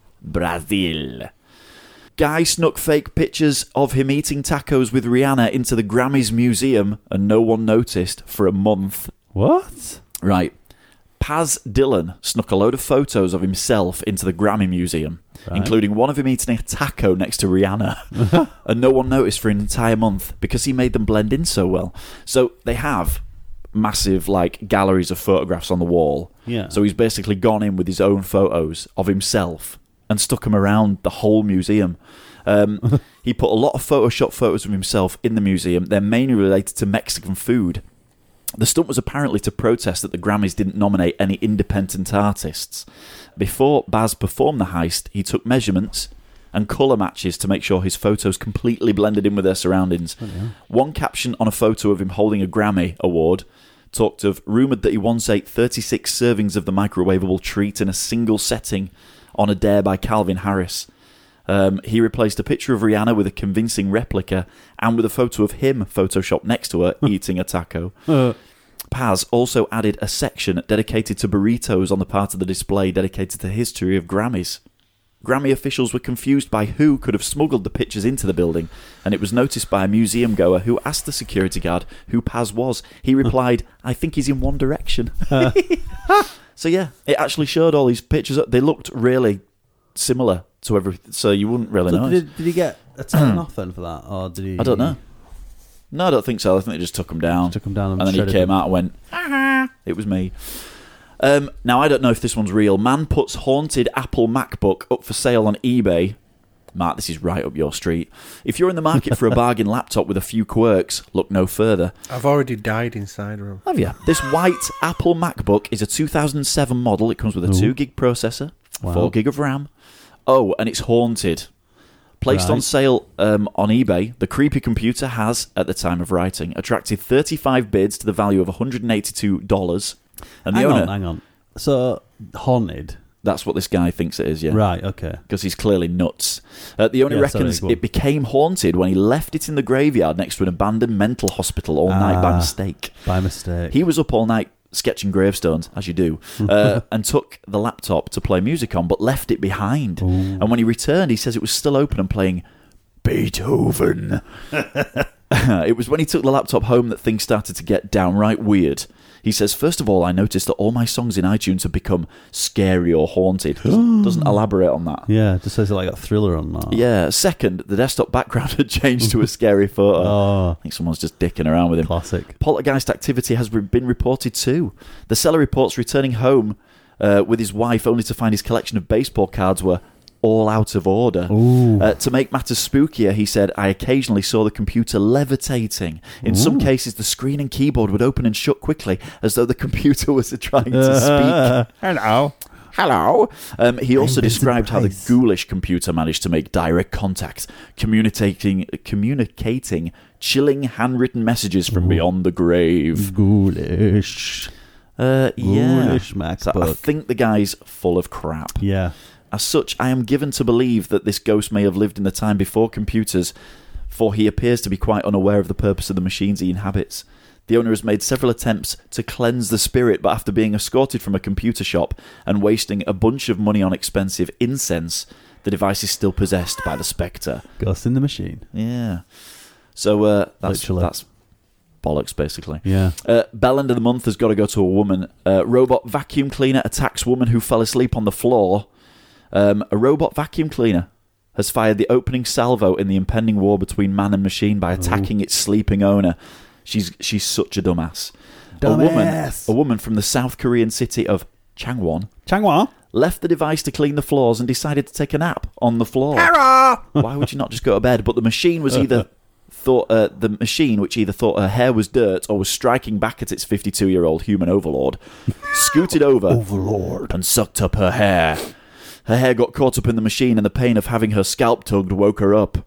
Brazil. Guy snuck fake pictures of him eating tacos with Rihanna into the Grammys museum, and no one noticed for a month.
What?
Right. Paz Dillon snuck a load of photos of himself into the Grammy Museum,
Right.
including one of him eating a taco next to Rihanna. And no one noticed for an entire month because he made them blend in so well. So they have massive like galleries of photographs on the wall.
Yeah.
So he's basically gone in with his own photos of himself and stuck them around the whole museum. Um, he put a lot of Photoshop photos of himself in the museum. They're mainly related to Mexican food. The stunt was apparently to protest that the Grammys didn't nominate any independent artists. Before Baz performed the heist, he took measurements and colour matches to make sure his photos completely blended in with their surroundings.
Oh, yeah.
One caption on a photo of him holding a Grammy award talked of rumoured that he once ate thirty-six servings of the microwavable treat in a single setting on a dare by Calvin Harris. Um, he replaced a picture of Rihanna with a convincing replica and with a photo of him photoshopped next to her eating a taco.
Uh,
Paz also added a section dedicated to burritos on the part of the display dedicated to the history of Grammys. Grammy officials were confused by who could have smuggled the pictures into the building, and it was noticed by a museum goer who asked the security guard who Paz was. He replied, I think he's in One Direction. So yeah, it actually showed all these pictures. They looked really similar to everything, so you wouldn't really
so
know.
did, did he get a turn off then for that, or did he?
I don't know. No, I don't think so. I think they just took him down.
Took him down and
and then he
shredded
came
him.
out and went, ah, it was me. Um, now, I don't know if this one's real. Man puts haunted Apple MacBook up for sale on eBay. Mark, this is right up your street. If you're in the market for a bargain laptop with a few quirks, look no further.
I've already died inside of them.
Have you? This white Apple MacBook is a two thousand seven model. It comes with a
Ooh.
two gig processor,
Wow.
four gig of RAM. Oh, and it's haunted. Placed on
Right.
sale um, on eBay, the creepy computer has, at the time of writing, attracted thirty-five bids to the value of one hundred eighty-two dollars. And the
Hang
owner,
on, hang on. So haunted,
that's what this guy thinks it is, yeah.
right? Okay.
Because he's clearly nuts. Uh, the owner
Yeah, sorry,
reckons
go on.
it became haunted when he left it in the graveyard next to an abandoned mental hospital all night by
Ah.
mistake.
By mistake.
He was up all night sketching gravestones, as you do, uh, and took the laptop to play music on, but left it behind.
Ooh.
And when he returned, he says it was still open and playing Beethoven. It was when he took the laptop home that things started to get downright weird. He says, first of all, I noticed that all my songs in iTunes have become scary or haunted. Doesn't, doesn't elaborate on that.
Yeah, it just says it like a thriller on that.
Yeah. Second, the desktop background had changed to a scary photo.
Oh,
I think someone's just dicking around with him.
classic.
Poltergeist activity has been reported too. The seller reports returning home uh, with his wife, only to find his collection of baseball cards were all out of order. Uh, to make matters spookier, he said, I occasionally saw the computer levitating. In
Ooh.
some cases, the screen and keyboard would open and shut quickly, as though the computer was trying to speak.
Hello.
Hello. Um, he also
Vincent
described how the
Price.
ghoulish computer managed to make direct contact, communicating, communicating chilling handwritten messages from beyond the grave.
Ghoulish.
Uh, yeah.
Ghoulish
So I
MacBook.
think the guy's full of crap.
Yeah.
As such, I am given to believe that this ghost may have lived in the time before computers, for he appears to be quite unaware of the purpose of the machines he inhabits. The owner has made several attempts to cleanse the spirit, but after being escorted from a computer shop and wasting a bunch of money on expensive incense, the device is still possessed by the spectre.
Ghost in the machine.
Yeah. So uh, that's
Literally.
that's bollocks, basically.
Yeah.
Uh, Bell End of the Month has got to go to a woman. Uh, robot vacuum cleaner attacks woman who fell asleep on the floor. Um, a robot vacuum cleaner has fired the opening salvo in the impending war between man and machine by attacking its sleeping owner. She's she's such a dumbass. A woman,
Dumbass.
a woman from the South Korean city of Changwon
Changhua.
left the device to clean the floors and decided to take a nap on the floor. Why would you not just go to bed? But the machine was either thought uh, the machine, which either thought her hair was dirt or was striking back at its fifty-two-year-old human overlord, scooted over
Overlord.
and sucked up her hair. Her hair got caught up in the machine, and the pain of having her scalp tugged woke her up.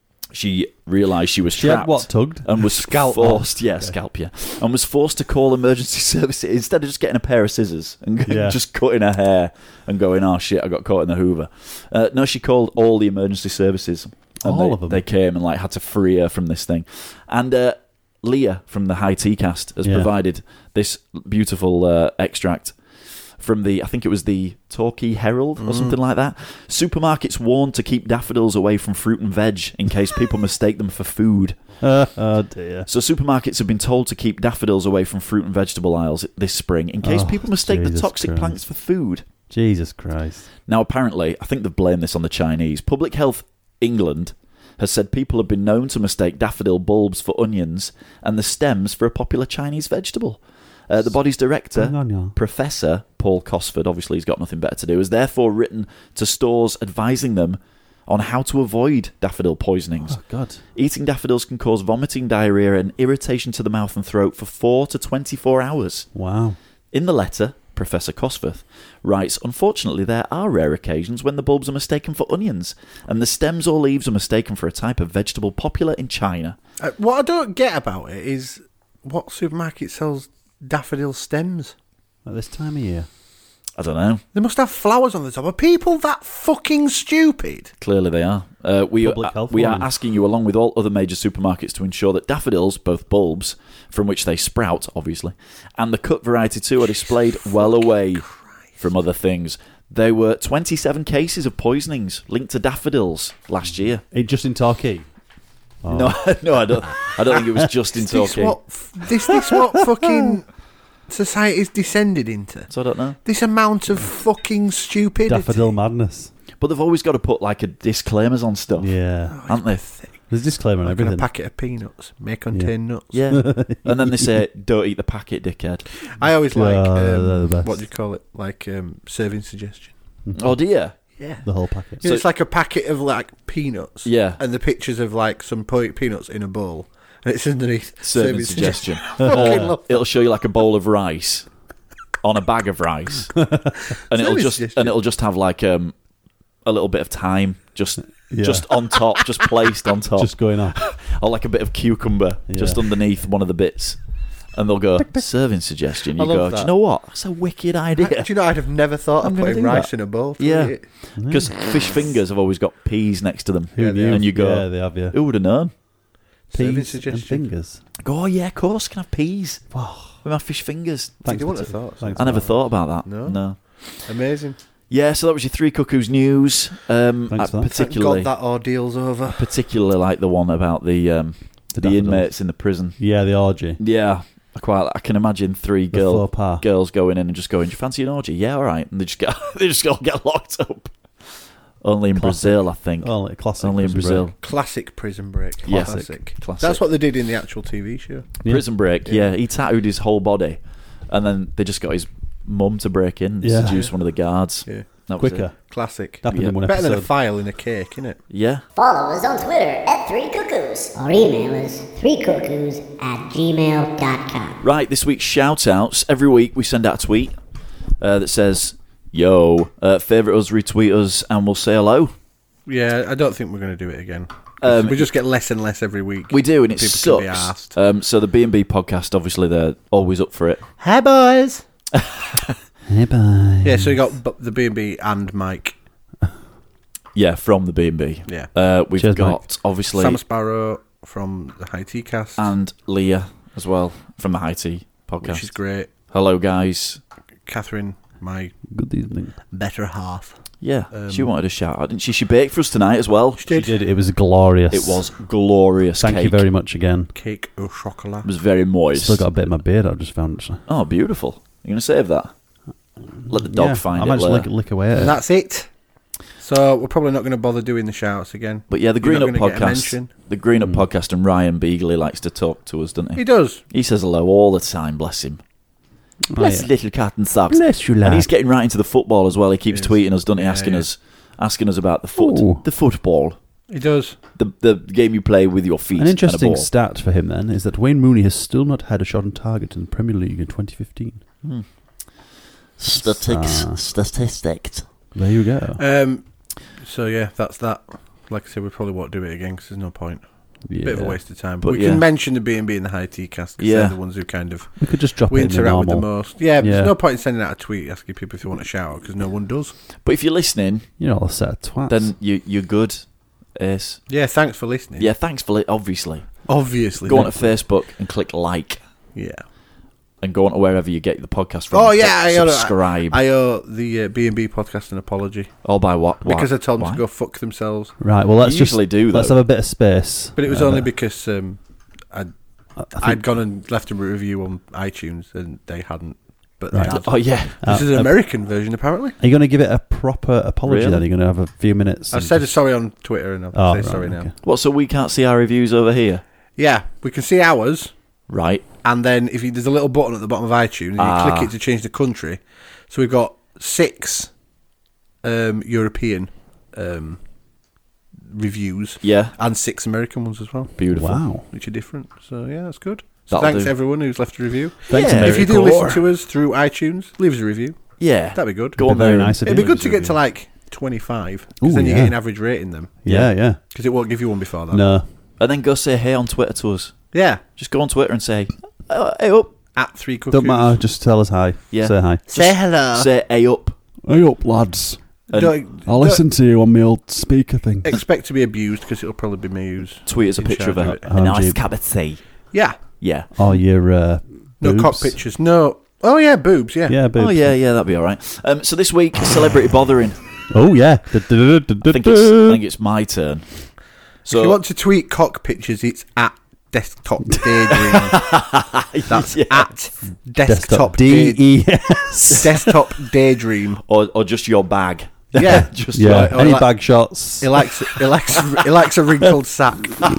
She realised she was
She had
trapped.
what tugged?
And was
Scalp.
forced, yeah, scalp, yeah, and was forced to call emergency services instead of just getting a pair of scissors and
Yeah.
just cutting her hair and going, "Oh shit, I got caught in the Hoover." Uh, no, she called all the emergency services. And
All
they,
of them?
They came and like had to free her from this thing. And uh, Leah from the High Tea Cast has
Yeah.
provided this beautiful uh, extract from the, I think it was the Torquay Herald or something like that. Supermarkets warned to keep daffodils away from fruit and veg in case people mistake them for food.
Oh dear.
So supermarkets have been told to keep daffodils away from fruit and vegetable aisles this spring in case
Oh,
people mistake the
Jesus
toxic
Christ.
plants for food.
Jesus Christ.
Now, apparently, I think they've blamed this on the Chinese. Public Health England has said people have been known to mistake daffodil bulbs for onions and the stems for a popular Chinese vegetable. Uh, the body's director,
Hang on, yeah.
Professor Paul Cosford, obviously he's got nothing better to do, has therefore written to stores advising them on how to avoid daffodil poisonings.
Oh God.
Eating daffodils can cause vomiting, diarrhea, and irritation to the mouth and throat for four to twenty-four hours.
Wow.
In the letter, Professor Cosforth writes, unfortunately, there are rare occasions when the bulbs are mistaken for onions, and the stems or leaves are mistaken for a type of vegetable popular in China.
Uh, what I don't get about it is what supermarket sells daffodil stems?
At this time of year.
I don't know.
They must have flowers on the top. Are people that fucking stupid?
Clearly they are. Uh, we
Public
uh,
health
we are
warning.
asking you, along with all other major supermarkets, to ensure that daffodils, both bulbs, from which they sprout, obviously, and the cut variety too, are displayed well away from other things. There were twenty-seven cases of poisonings linked to daffodils last year.
It just in Torquay. Oh.
No, no, I don't. I don't think it was just in
Is this
Torquay.
what f- this this what fucking society's descended into?
So I don't know.
This amount of fucking stupidity.
Daffodil madness.
But they've always got to put like a disclaimers on stuff,
Yeah.
aren't they?
There's a disclaimer on
Like in a
everything.
packet of peanuts may contain nuts.
Yeah. And then they say, "Don't eat the packet, dickhead."
I always like
Oh, they're the
um,
best.
what do you call it? Like um, serving suggestion.
Oh dear.
Yeah.
The whole packet.
You know,
So-
it's like a packet of like peanuts.
Yeah.
And the pictures of like some po- peanuts in a bowl, and it's underneath
Serving suggestion.
Fucking love that.
It'll show you like a bowl of rice on a bag of rice, and it'll
Serving
just
suggestion.
and it'll just have like um a little bit of thyme just
Yeah.
just on top, just placed on top,
Just going off.
or like a bit of cucumber just
Yeah.
underneath one of the bits. And they'll go, serving suggestion. You
I love
go, do
that.
you know what? That's a wicked idea.
Do you know, I'd have never thought
I'm
of
gonna
putting
do
rice
that.
in a bowl. to
Yeah.
eat.
Because fish fingers have always got peas next to them.
Yeah, they have.
And you go,
Yeah, they have, yeah.
who would have known?
Serving
Peas and
suggestion.
fingers.
Go, oh yeah, of course, can have peas. With my fish fingers.
Thanks
you
for
wouldn't
t-
have thought so.
thanks
I
for
never
that.
thought about that.
No?
No.
Amazing.
Yeah, so that was your Three Cuckoos news. Um,
Thanks
I
for that.
Thank
particularly,
God that ordeal's over.
particularly like the one about the um,
The
the,
daffodils.
inmates in the prison.
Yeah, the orgy.
Yeah, I quite. I can imagine three
The
girl
faux pas.
girls going in and just going, "Do you fancy an orgy?" Yeah, all right, and they just get they just all get locked up. Only in
Classic.
Brazil, I think.
Oh, like classic.
Only in
Prison
Brazil.
Break.
Classic Prison Break.
Yeah.
Classic.
Classic.
That's what they did in the actual T V show.
Yeah.
Prison Break.
Yeah.
Yeah. He tattooed his whole body, and then they just got his mum to break in and
Yeah.
seduce one of the guards.
Yeah.
That was
Quicker.
it.
Classic.
Happened in one
Better than a
episode.
file in a cake, innit?
Yeah.
Follow us on Twitter at Three Cuckoos or email us threecuckoos at gmail dot com.
Right, this week's shout-outs. Every week we send out a tweet uh, that says, yo, uh, favourite us, retweet us, and we'll say hello.
Yeah, I don't think we're going to do it again.
Um,
we just get less and less every week.
We do, and it
People can be
sucks.
asked.
Um, so the B and B podcast, obviously, they're always up for it.
Hi, boys.
Hey, bye.
Yeah, so you got b- the B and B and Mike.
Yeah, from the B and B.
Yeah.
Uh, we've
Cheers,
got,
Mike.
obviously,
Sam Sparrow from the High Tea Cast,
and Leah as well from the High Tea podcast.
which is great.
Hello, guys.
Catherine, my
Good evening.
better half.
Yeah,
Um,
she wanted a shout out, didn't she? She baked for us tonight as well.
She
She
did.
did. It was glorious.
It was glorious.
Thank
cake.
you very much again.
Cake au chocolat.
It was very moist.
Still got a bit in my beard. I just found. Actually.
Oh, beautiful. You going to save that? Let the dog
Yeah,
find
I
it
might just
later.
lick, lick away at
And
it.
that's it. So we're probably not going to bother doing the shouts again.
But yeah, the
You're
Green
not
Up
gonna get a
podcast.
mention.
The Green
Hmm.
Up podcast, and Ryan Beagley likes to talk to us, doesn't he?
He does.
He says hello all the time. Bless him. Bless
yeah.
little cat and socks.
Bless you,
And
lad.
he's getting right into the football as well. He keeps
Yes.
tweeting us, doesn't he?
Yeah,
Asking
yeah.
us, asking us about the foot,
Ooh.
the football,
He does.
the the game you play with your feet.
An
and a
interesting
ball.
stat for him then is that Wayne Rooney has still not had a shot on target in the Premier League in twenty fifteen.
Statistics.
Ah.
Statistics.
There you go.
Um. So yeah, that's that. Like I said, we probably won't do it again because there's no point.
Yeah.
Bit of a waste of time.
But
But we
yeah.
can mention the B and B and the High Tea Cast because
Yeah.
they're the ones who kind of
We could just drop
we
it in the
interact with the
normal.
most. Yeah,
Yeah.
there's no point in sending out a tweet asking people if they want a shout out because no one does.
But if you're listening,
You know, a set of twats.
then you you're good, Ace.
Yeah, thanks for listening.
Yeah, thanks for it. Obviously,
obviously.
go on to Facebook and click like,
Yeah.
and go on to wherever you get the podcast from.
Oh
and
yeah, I
click
owe,
subscribe.
I owe the uh, B and B podcast an apology
All by what? Why?
because I told them
Why?
to go fuck themselves.
right. Well, let's
You
just
usually do,
Let's
though.
have a bit of space.
But it was
Uh,
only because um, I'd,
I think-
I'd gone and left a review on iTunes and they hadn't. But they
Right.
had.
Oh yeah.
This
Uh,
is an
uh,
American version, apparently.
Are you going to give it a proper apology
Really?
then? Are you going to have a few minutes?
I've
and
said
just-
sorry on Twitter and I'll
Oh,
say
right,
sorry now.
okay.
What? So we can't see our reviews over here,
Yeah, we can see ours.
right?
And then if you, there's a little button at the bottom of iTunes, and you
Ah.
click it to change the country. So we've got six um, European um, reviews
Yeah.
and six American ones as well,
Beautiful.
Wow.
which are different. So yeah, that's good. So
That'll
thanks
do.
everyone who's left a review.
Thanks,
Yeah.
If you do
America.
listen to us through iTunes, leave us a review.
Yeah.
That'd be good.
Go on
Be very
there.
nice of
It'd be
you.
good to get to like twenty-five,
Ooh,
because then you
yeah.
get an average rating them,
Yeah, yeah.
because it won't give you one before that.
No.
And then go say hey on Twitter to us.
Yeah,
Just go on Twitter and say uh, hey up.
at three cuckoos.
Don't matter. Just tell us hi.
Yeah.
Say hi.
Say hello.
Say hey up.
Hey up, lads.
And
Don't-
I'll
don't
listen to you on my old speaker thing.
Expect to be abused because it'll probably be me who's
tweet us a
in
picture of
charge
a,
of it.
a
Oh,
nice
gee.
cup of tea.
Yeah,
Yeah.
Oh, your uh,
no
boobs.
cock pictures. No. Oh yeah, boobs. Yeah.
Yeah, boobs.
Oh yeah, yeah, that'd be all right. Um, so this week, celebrity bothering.
Oh yeah.
I think it's I think it's my turn. So
if you want to tweet cock pictures, it's at desktop daydream. That's
Yeah.
at desktop
D
day-
E S.
desktop daydream.
or or just your bag.
Yeah.
just
Yeah.
Right, or
Any
like-
bag shots?
He likes he likes he likes a wrinkled sack.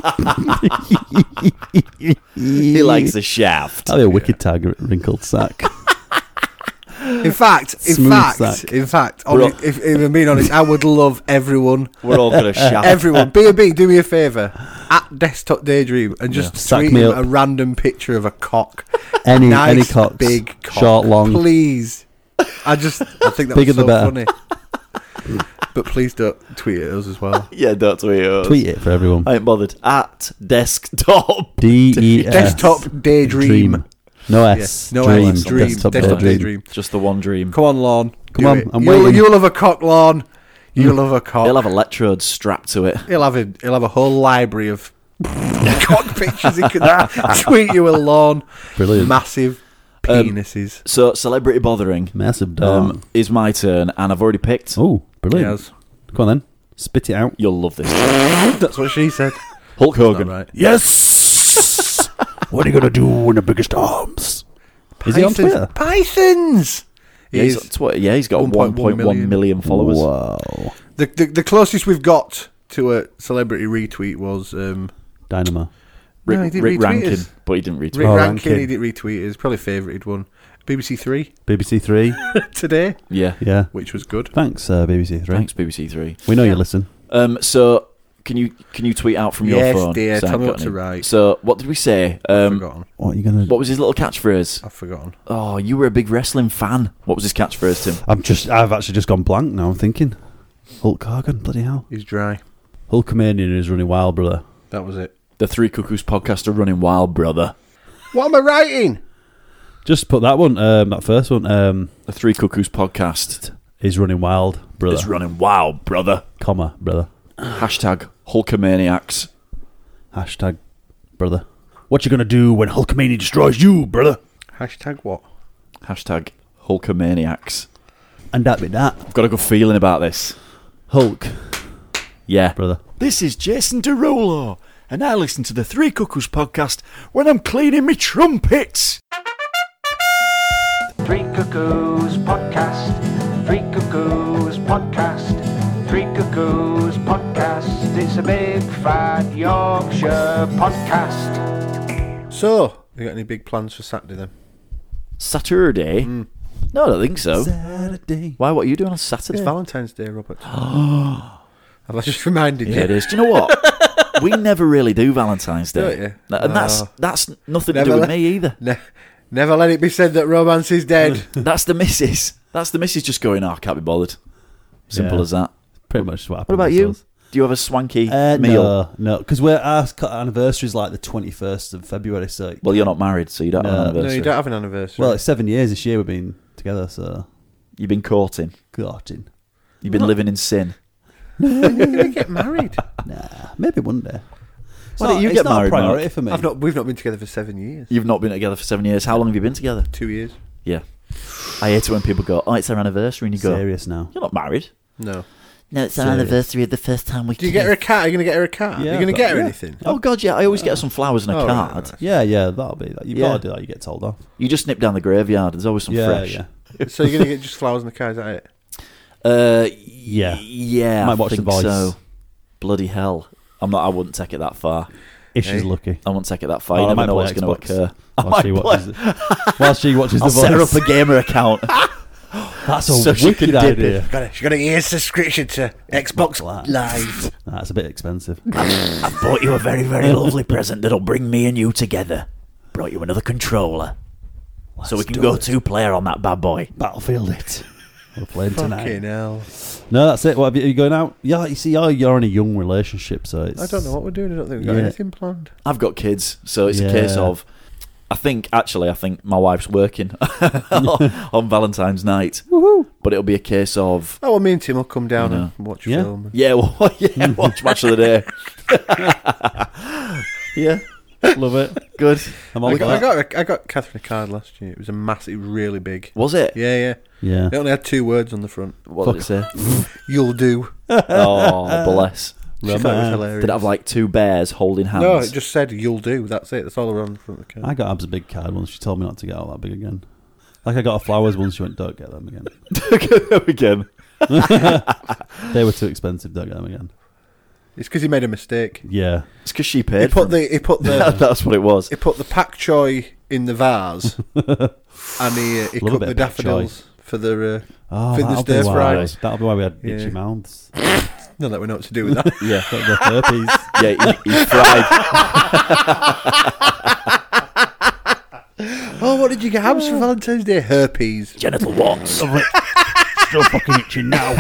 he likes a shaft.
That'd be a wicked tag, wrinkled sack.
In fact, in
Smooth
fact,
sack.
in fact,
We're
on,
all-
if, if I'm being honest, I would love everyone,
We're all gonna shaft.
everyone, B and B, do me a favour, at desktop daydream, and just
Sack
tweet
me
him
up.
a random picture of a cock.
Any
nice,
any cocks,
big cock,
short, long.
please. I just, I think that
Bigger
was
the
so
better.
funny. But please don't tweet at us as well.
yeah, don't tweet us.
Tweet it for everyone.
I ain't bothered. At desktop.
D E S.
Desktop daydream.
No
Yeah,
S.
no
dream.
S. Dream.
Desktop,
Desktop
daydream.
daydream.
Just the one dream.
Come on, Lorne.
Come
Do
on,
it.
I'm
you'll,
waiting.
you'll have a cock, Lorne. You'll have a cock.
He'll have electrodes strapped to it.
He'll have a he'll have a whole library of cock pictures he can tweet you a lawn.
Brilliant.
Massive
Um,
penises.
So celebrity bothering
Massive dog.
um, is my turn, and I've already picked.
oh, brilliant.
Yes.
Come on then. Spit it out.
You'll love this.
That's what she said.
Hulk Hogan.
Not right.
Yes! What are you going to do in the biggest arms? Is he on
Pythons.
Twitter?
Pythons.
Yeah, he's, on Twitter. yeah, he's got
one
one
point one
point one
million.
million followers.
Wow.
The, the the closest we've got to a celebrity retweet was um,
Dynamo.
Rick,
No, he did
Rick
retweet
Rankin,
us.
but he didn't retweet.
Rick
Oh,
Rankin.
Rankin.
He did retweet. It's probably favourited one B B C Three
B B C Three.
today,
Yeah.
Yeah.
which was good.
Thanks, uh, B B C Three.
Thanks, B B C Three.
We know you listen.
Um, so can you can you tweet out from your
Yes,
phone?
dear.
So I
Tell me
got
what to
any-
write.
So what did we say?
I've
Um,
forgotten.
What are you gonna?
what was his little catchphrase?
I've forgotten.
Oh, you were a big wrestling fan. What was his catchphrase, Tim?
I'm just. I've actually just gone blank now. I'm thinking. Hulk Hogan. Bloody hell.
He's dry.
Hulkamania is running wild, brother.
That was it.
The Three Cuckoos podcast are running wild, brother.
What am I writing?
Just put that one. Um, that first one. Um,
The Three Cuckoos podcast
is running wild, brother.
is running wild, brother.
Comma, brother.
Hashtag Hulkamaniacs.
Hashtag, brother. What you gonna do when Hulkamania destroys you, brother?
Hashtag what?
Hashtag Hulkamaniacs.
And that be that.
I've got a good feeling about this.
Hulk,
Yeah.
brother.
This is Jason Derulo, and I listen to the Three Cuckoos podcast when I'm cleaning me trumpets.
Three Cuckoos Podcast. Three Cuckoos Podcast. Three Cuckoos Podcast. It's a big fat Yorkshire podcast.
So, you got any big plans for Saturday then?
Saturday?
Mm.
No, I don't think so.
Saturday.
Why? What are you doing on Saturday?
It's Valentine's Day, Robert. Have I just reminded you?
Yeah, it is. Do you know what? We never really do Valentine's Day.
Don't you?
And that's
Oh.
that's nothing to
Never
do with
let-
me either.
Ne- never let it be said that romance is dead.
That's the missus. That's the missus just going, oh, I can't be bothered. Simple
Yeah.
as that.
Pretty much what
What
happened.
about
with
you?
us.
Do you have a swanky
Uh,
meal?
no, no, because we're our anniversary is like the twenty-first of February. So,
Well, you're not married, so you don't have an
No.
anniversary.
No, you don't have an anniversary.
well, it's seven years this year we've been together. So,
You've been courting.
courting.
You've been living in sin.
You're going to get married.
Nah, maybe one day. It's
Why
not-
don't you
it's
get
not a
married,
priority
Mark?
for me.
I've not. We've not been together for seven years.
You've not been together for seven years. How long have you been together?
Two years.
Yeah. I hate it when people go, oh, it's our anniversary, and you go,
Serious now.
you're not married.
No.
No, it's our
Serious.
anniversary of the first time we
Do you get her a cat? Are you going to get her a cat?
Yeah,
Are you going to
but-
get her
yeah.
anything?
Oh, God, yeah. I always get her some flowers and a
Oh, right,
card.
right.
Yeah, yeah, that'll be that. You've
Yeah.
got to do that. You get told off.
You just nip down the graveyard. There's always some
Yeah,
fresh.
yeah.
So you're going to get just flowers and a cat? Is that it?
Uh,
Yeah.
yeah.
Might
I
watch The
think
Voice.
So. Bloody hell. I'm not. I wouldn't take it that far.
If she's
Hey.
lucky.
I wouldn't take it that far.
Oh,
You
I
never
might
know
play
what's going to
Xbox.
occur. I
While
might
she
play-
watches, it. While she watches
I'll
the
set her
voice.
up a gamer account.
That's a
so she
wicked
can dip
idea.
it.
Got a, she got a year's subscription to Xbox
Live.
Live.
That's a bit expensive.
I bought you a very, very lovely present that'll bring me and you together. Brought you another controller. so we can
do
go
it.
two player on that bad boy.
Battlefield it. We're playing tonight.
Fucking hell.
No, that's it. What have you, are you going out? Yeah, you see, you're, you're in a young relationship, so it's.
I don't know what we're doing. I don't think we've got
Yeah.
anything planned.
I've got kids, so it's a case
Yeah.
of. I think actually, I think my wife's working on Valentine's night, but it'll be a case of
Oh, well, me and Tim will come down
You know.
and watch
Yeah.
film.
yeah, well, yeah, watch match of the day. yeah,
Love it.
good.
I'm all
I
for
got, I
that.
got, I got Catherine a card last year. It was a massive, really big.
Was it?
Yeah, yeah.
Yeah.
It only had two words on the front.
What did it say?
You'll do.
Oh, bless.
She thought it was
Romance.
hilarious.
Did it have like two bears holding hands?
No, it just said "you'll do." That's it. That's all around the front of the card.
I got Abs a big card once. She told me not to get out that big again. Like I got her flowers once. She went, "Don't get them again.
again.
They were too expensive. Don't get them again."
It's because he made a mistake.
Yeah.
It's because she
He
paid. For
put the he put the
That's what it was.
he put the pak choy in the vase, and he uh, he
Love a
cooked
bit
the
of pak choy.
daffodils for the uh,
Oh,
for the
that'll be
stir
why.
fry.
That'll be why we had
Yeah.
itchy mouths.
Not that we know what to do with that.
Yeah,
Got the herpes.
yeah. He, he fried.
Oh, what did you get Abs for Valentine's Day? Herpes.
Genital warts.
Still fucking itching now.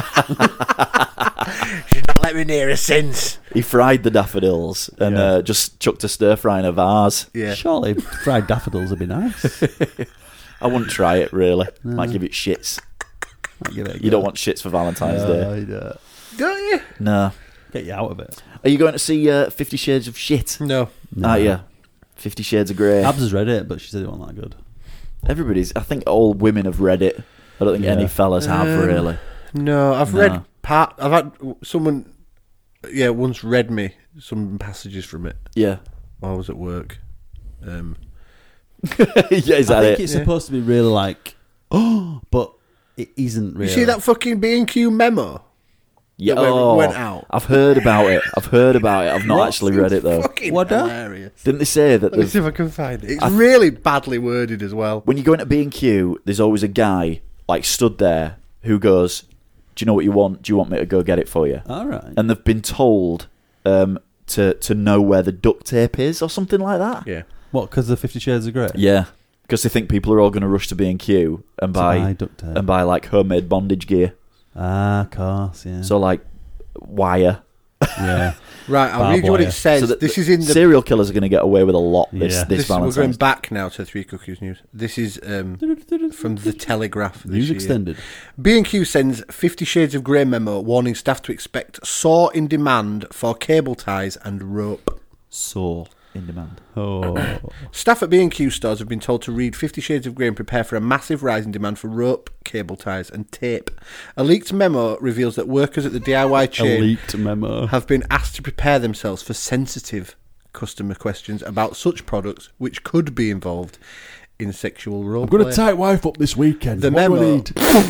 She's not let me near her since.
He fried the daffodils and
Yeah.
uh, just chucked a stir fry in a vase.
Yeah.
Surely fried daffodils would be nice.
I wouldn't try it really. Might give it shits.
Might give it a
You
go.
don't want shits for Valentine's Day.
No, you don't.
Don't you?
No.
Get you out of it.
Are you going to see uh, Fifty Shades of Shit?
No.
No.
Ah, yeah. Fifty Shades of Grey.
Abs has read it, but she said it wasn't that good.
Everybody's. I think all women have read it. I don't think
Yeah.
any fellas have
Um,
really.
No, I've
No.
read part. I've had someone, yeah, once read me some passages from it
Yeah.
while I was at work. Um,
yeah, is
I
that
think
it?
it's
Yeah.
supposed to be really like, oh, but it isn't really.
You see that fucking B and Q memo?
Yeah,
that went-
oh,
went out.
I've heard about it. I've heard about it. I've not
What?
actually read it though.
Fucking
What the?
hilarious.
Didn't they say that
Let me
the-
see if I can find it. It's
I-
really badly worded as well.
when you go into B and Q, there's always a guy like stood there who goes, "Do you know what you want? Do you want me to go get it for you?"
All right.
And they've been told um, to to know where the duct tape is or something like that.
Yeah.
What? Because of Fifty Shades of Grey?
Yeah, because they think people are all going to rush to B and Q and
To
buy,
buy duct tape.
and buy like homemade bondage gear.
Ah, of course. Yeah.
So like wire.
yeah.
Right, I'll
Barbed
read you what
wire.
it says.
So that
this
the
is in the
serial killers are going to get away with a lot this
Yeah.
this,
This, we're
Valentine's.
going back now to Three Cookies News. This is um, from the Telegraph. This
News
year.
extended.
B and Q sends Fifty Shades of Grey memo warning staff to expect soar in demand for cable ties and rope.
Saw in demand.
Oh.
Staff at B and Q stores have been told to read Fifty Shades of Grey and prepare for a massive rise in demand for rope, cable ties and tape. A leaked memo reveals that workers at the D I Y
A
chain
leaked memo.
have been asked to prepare themselves for sensitive customer questions about such products which could be involved in sexual role
I'm going to
play.
tie wife up this weekend.
The
what do I
memo-
need?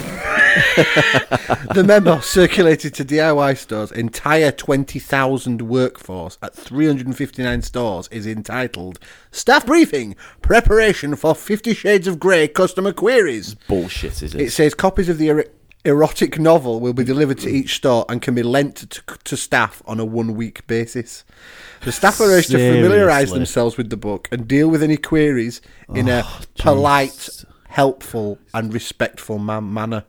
The memo circulated to D I Y stores' entire twenty thousand workforce at three hundred fifty-nine stores is entitled Staff Briefing, Preparation for Fifty Shades of Grey Customer Queries.
Bullshit, is it?
It says copies of the er- erotic novel will be delivered to each store and can be lent to, to staff on a one-week basis. The staff are urged to familiarise
Seriously?
themselves with the book and deal with any queries in a polite, helpful and respectful ma- manner.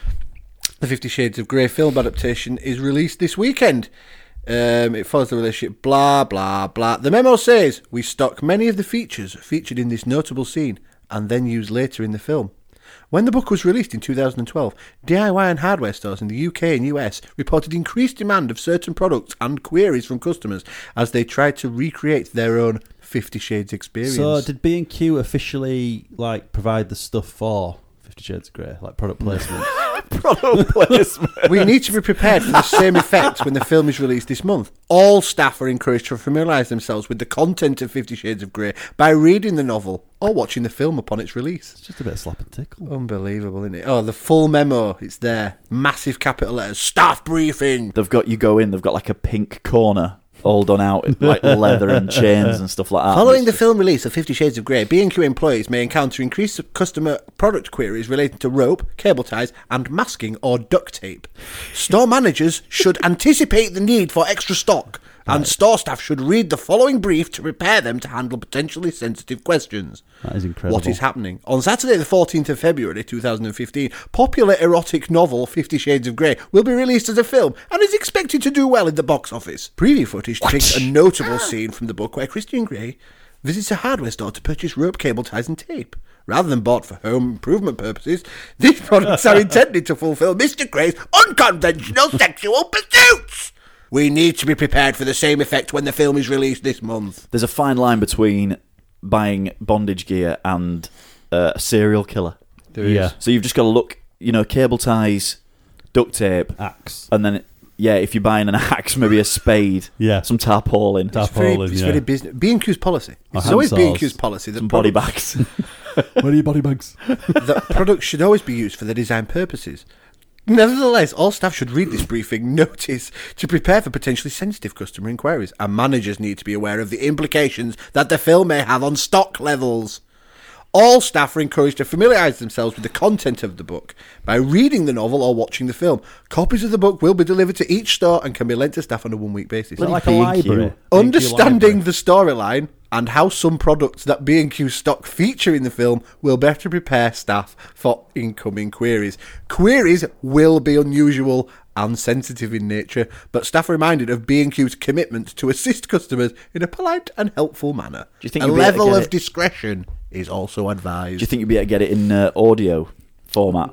The Fifty Shades of Grey film adaptation is released this weekend. Um, it follows the relationship, blah, blah, blah. The memo says, we stock many of the features featured in this notable scene and then use later in the film. When the book was released in two thousand twelve, D I Y and hardware stores in the U K and U S reported increased demand of certain products and queries from customers as they tried to recreate their own Fifty Shades experience.
So, did B and Q officially like provide the stuff for Fifty Shades of Grey, like product placement?
Product placement.
We need to be prepared for the same effect when the film is released this month. All staff are encouraged to familiarise themselves with the content of Fifty Shades of Grey by reading the novel or watching the film upon its release.
It's just a bit of slap and tickle.
Unbelievable, isn't it? Oh, the full memo. It's there. Massive capital letters. Staff briefing.
They've got you go in. They've got like a pink corner all done out, like leather and chains and stuff like that.
Following the film release of Fifty Shades of Grey, B and Q employees may encounter increased customer product queries relating to rope, cable ties, and masking or duct tape. Store managers should anticipate the need for extra stock, and store staff should read the following brief to prepare them to handle potentially sensitive questions.
That is incredible.
What is happening? On Saturday the fourteenth of February two thousand fifteen, popular erotic novel Fifty Shades of Grey will be released as a film and is expected to do well in the box office. Preview footage depicts a notable scene from the book where Christian Grey visits a hardware store to purchase rope, cable ties and tape. Rather than bought for home improvement purposes, these products are intended to fulfill Mister Grey's unconventional sexual pursuits. We need to be prepared for the same effect when the film is released this month.
There's a fine line between buying bondage gear and uh, a serial killer.
There is.
Yeah.
So you've just got to look, you know, cable ties, duct tape,
Axe.
and then yeah, if you're buying an axe, maybe a spade,
Yeah.
some tarpaulin,
It's very,
Tarpaulin,
it's
yeah.
very business. B and Q's policy.
Or
It's always
hand
B and Q's
saws.
policy that
some body
products,
bags.
Where are your body bags?
that products should always be used for their design purposes. Nevertheless, all staff should read this briefing notice to prepare for potentially sensitive customer inquiries, and managers need to be aware of the implications that the film may have on stock levels. All staff are encouraged to familiarise themselves with the content of the book by reading the novel or watching the film. Copies of the book will be delivered to each store and can be lent to staff on a one-week basis.
Is that like a
B and Q.
library? B and Q
Understanding
library.
the storyline and how some products that B and Q stock feature in the film will better prepare staff for incoming queries. Queries will be unusual and sensitive in nature, but staff are reminded of B and Q's commitment to assist customers in a polite and helpful manner.
Do you think
a
you'll be able to
level
get
of
it-
discretion is also advised.
Do you think you'd be able to get it in uh, audio format?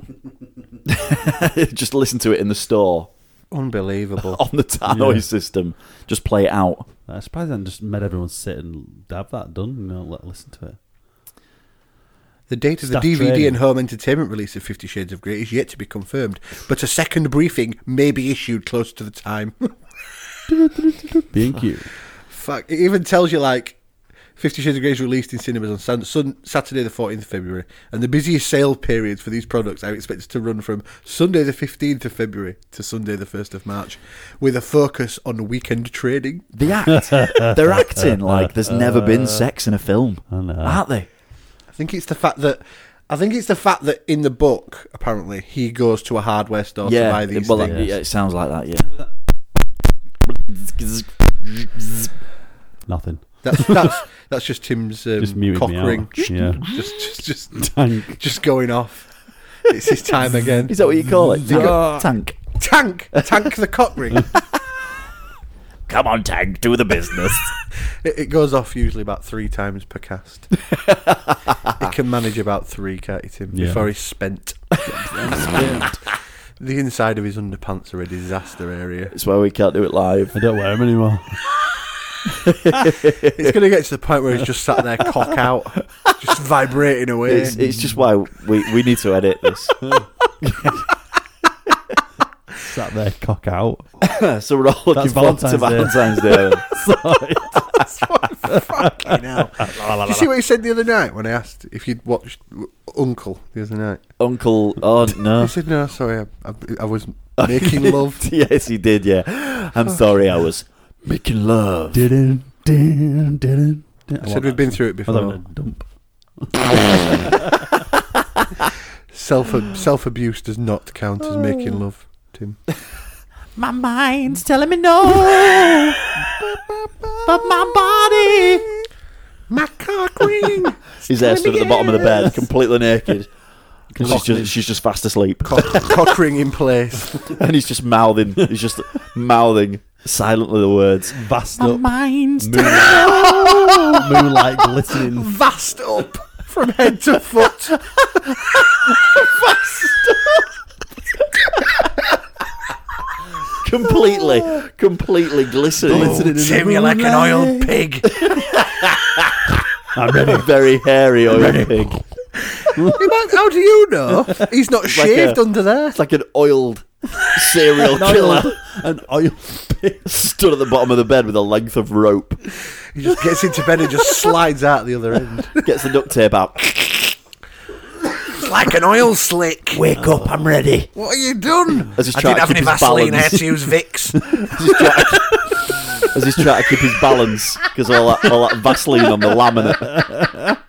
Just listen to it in the store
Unbelievable.
on the Tannoy
Yeah.
system. Just play it out.
I suppose I just made everyone sit and have that done. You know, let listen to it.
The date of the
Staff
D V D
training.
and home entertainment release of Fifty Shades of Grey is yet to be confirmed, but a second briefing may be issued close to the time.
B and Q.
Fuck, it even tells you, like, Fifty Shades of Grey is released in cinemas on sun, sun, Saturday the fourteenth of February, and the busiest sale periods for these products are expected to run from Sunday the fifteenth of February to Sunday the first of March, with a focus on weekend trading.
The act, they're acting like there's never been sex in a film,
I know.
aren't they?
I think it's the fact that I think it's the fact that in the book, apparently, he goes to a hardware store to buy these
well,
things.
that- yeah, it sounds like that. Yeah.
Nothing.
That's that's that's just Tim's um,
Just muted
cock
me out.
ring.
Yeah.
Just just just
Tank.
just going off. It's his time again.
Is that what you call it?
Yeah.
Tank.
Tank, tank the cock ring.
Come on, Tank, do the business.
It, it goes off usually about three times per cast. It can manage about three, can't it, Tim?
Yeah.
Before he's spent. The inside of his underpants are a disaster area.
It's why we can't do it live.
I don't wear them anymore.
It's going to get to the point where he's just sat there, cock out, just vibrating away.
It's, it's just why we, we need to edit this.
Sat there, cock out.
So we're all looking
That's
forward to
Valentine's
Valentine's Day.
Sorry.
Fucking hell. Did you see what he said the other night when I asked if you'd watched Uncle the other night?
Uncle, oh no.
He said, no, sorry, I, I, I was making love.
Yes, he did, yeah. I'm sorry, I was making love.
Didn't, didn't, didn't.
I said we've been through it
I was having
before.
a dump.
Self self abuse does not count as making love, Tim.
My mind's telling me no, but my body.
My cock ring.
He's there stood at the bottom of the bed, completely naked. And she's just, she's just fast asleep.
Cock, cock ring in place.
And he's just mouthing, he's just mouthing silently the words.
Vast
My
up.
mind's
Moonlight, moonlight glistening.
Vast up from head to foot.
Completely, completely glistening.
Glistening in the
Tim, you're like an
moonlight.
oiled pig.
I'm ready. Very hairy oil pig.
How do you know? He's not
like
shaved
a-
under there.
It's like an oiled serial
An
killer.
oil, an oil pig.
Stood at the bottom of the bed with a length of rope.
He just gets into bed and just slides out the other end.
Gets the duct tape out.
It's like an oil slick.
Wake up, I'm ready.
What have you done?
As he's
I
trying
didn't have
to
any
keep his
Vaseline, I
balance.
had to use Vicks.
As he's trying to, as he's trying to keep his balance because all that, all that Vaseline on the laminate.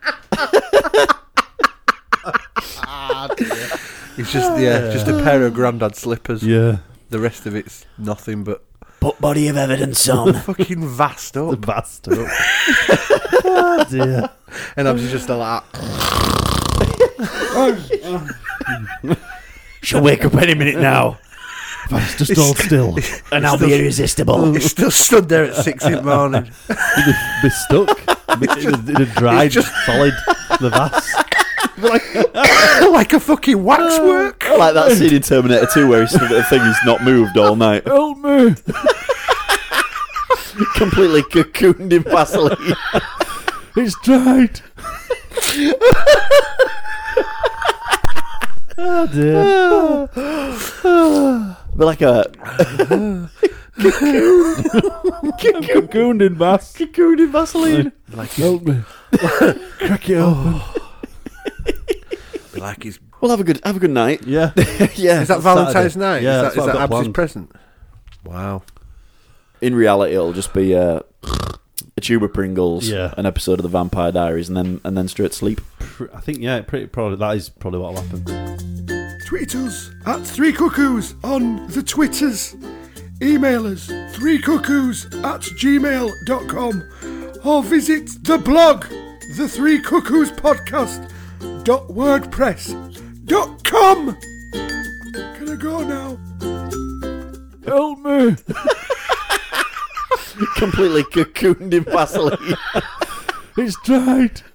It's just yeah, just a pair of grandad slippers.
Yeah.
The rest of it's nothing but
Put body of evidence on.
fucking vast
The
up.
vast up. Oh dear.
And I was just like,
She'll wake up any minute now,
Vast, just hold still.
and I'll be irresistible.
it's still stood there at six in the morning.
Be, be stuck. It'd, it'd dried
just-
solid. The vast.
Like a fucking waxwork.
I like that scene in Terminator two where he's stood at a thing he's not moved all night.
Help me.
Completely cocooned in Vaseline.
It's dried. Oh dear.
But like a
Cocooned in vast.
cocooned in Vaseline.
Like
Help me. Crack it open.
like he's.
Well, have a good have a good night.
Yeah.
Yeah.
Is that Valentine's night?
Yeah,
is
that's
that, is
what
that
I've got
Abs's
planned.
present? Wow.
In reality, it'll just be uh, a tube of Pringles,
Yeah.
an episode of the Vampire Diaries, and then and then straight to sleep.
I think yeah, pretty probably that is probably what'll happen.
Tweet us at Three Cuckoos on the Twitters. Email us three cuckoos at gmail dot com or visit the blog the Three Cuckoos Podcast dot wordpress dot com. Can I go now?
Help me.
Completely cocooned in Vaseline.
It's dried.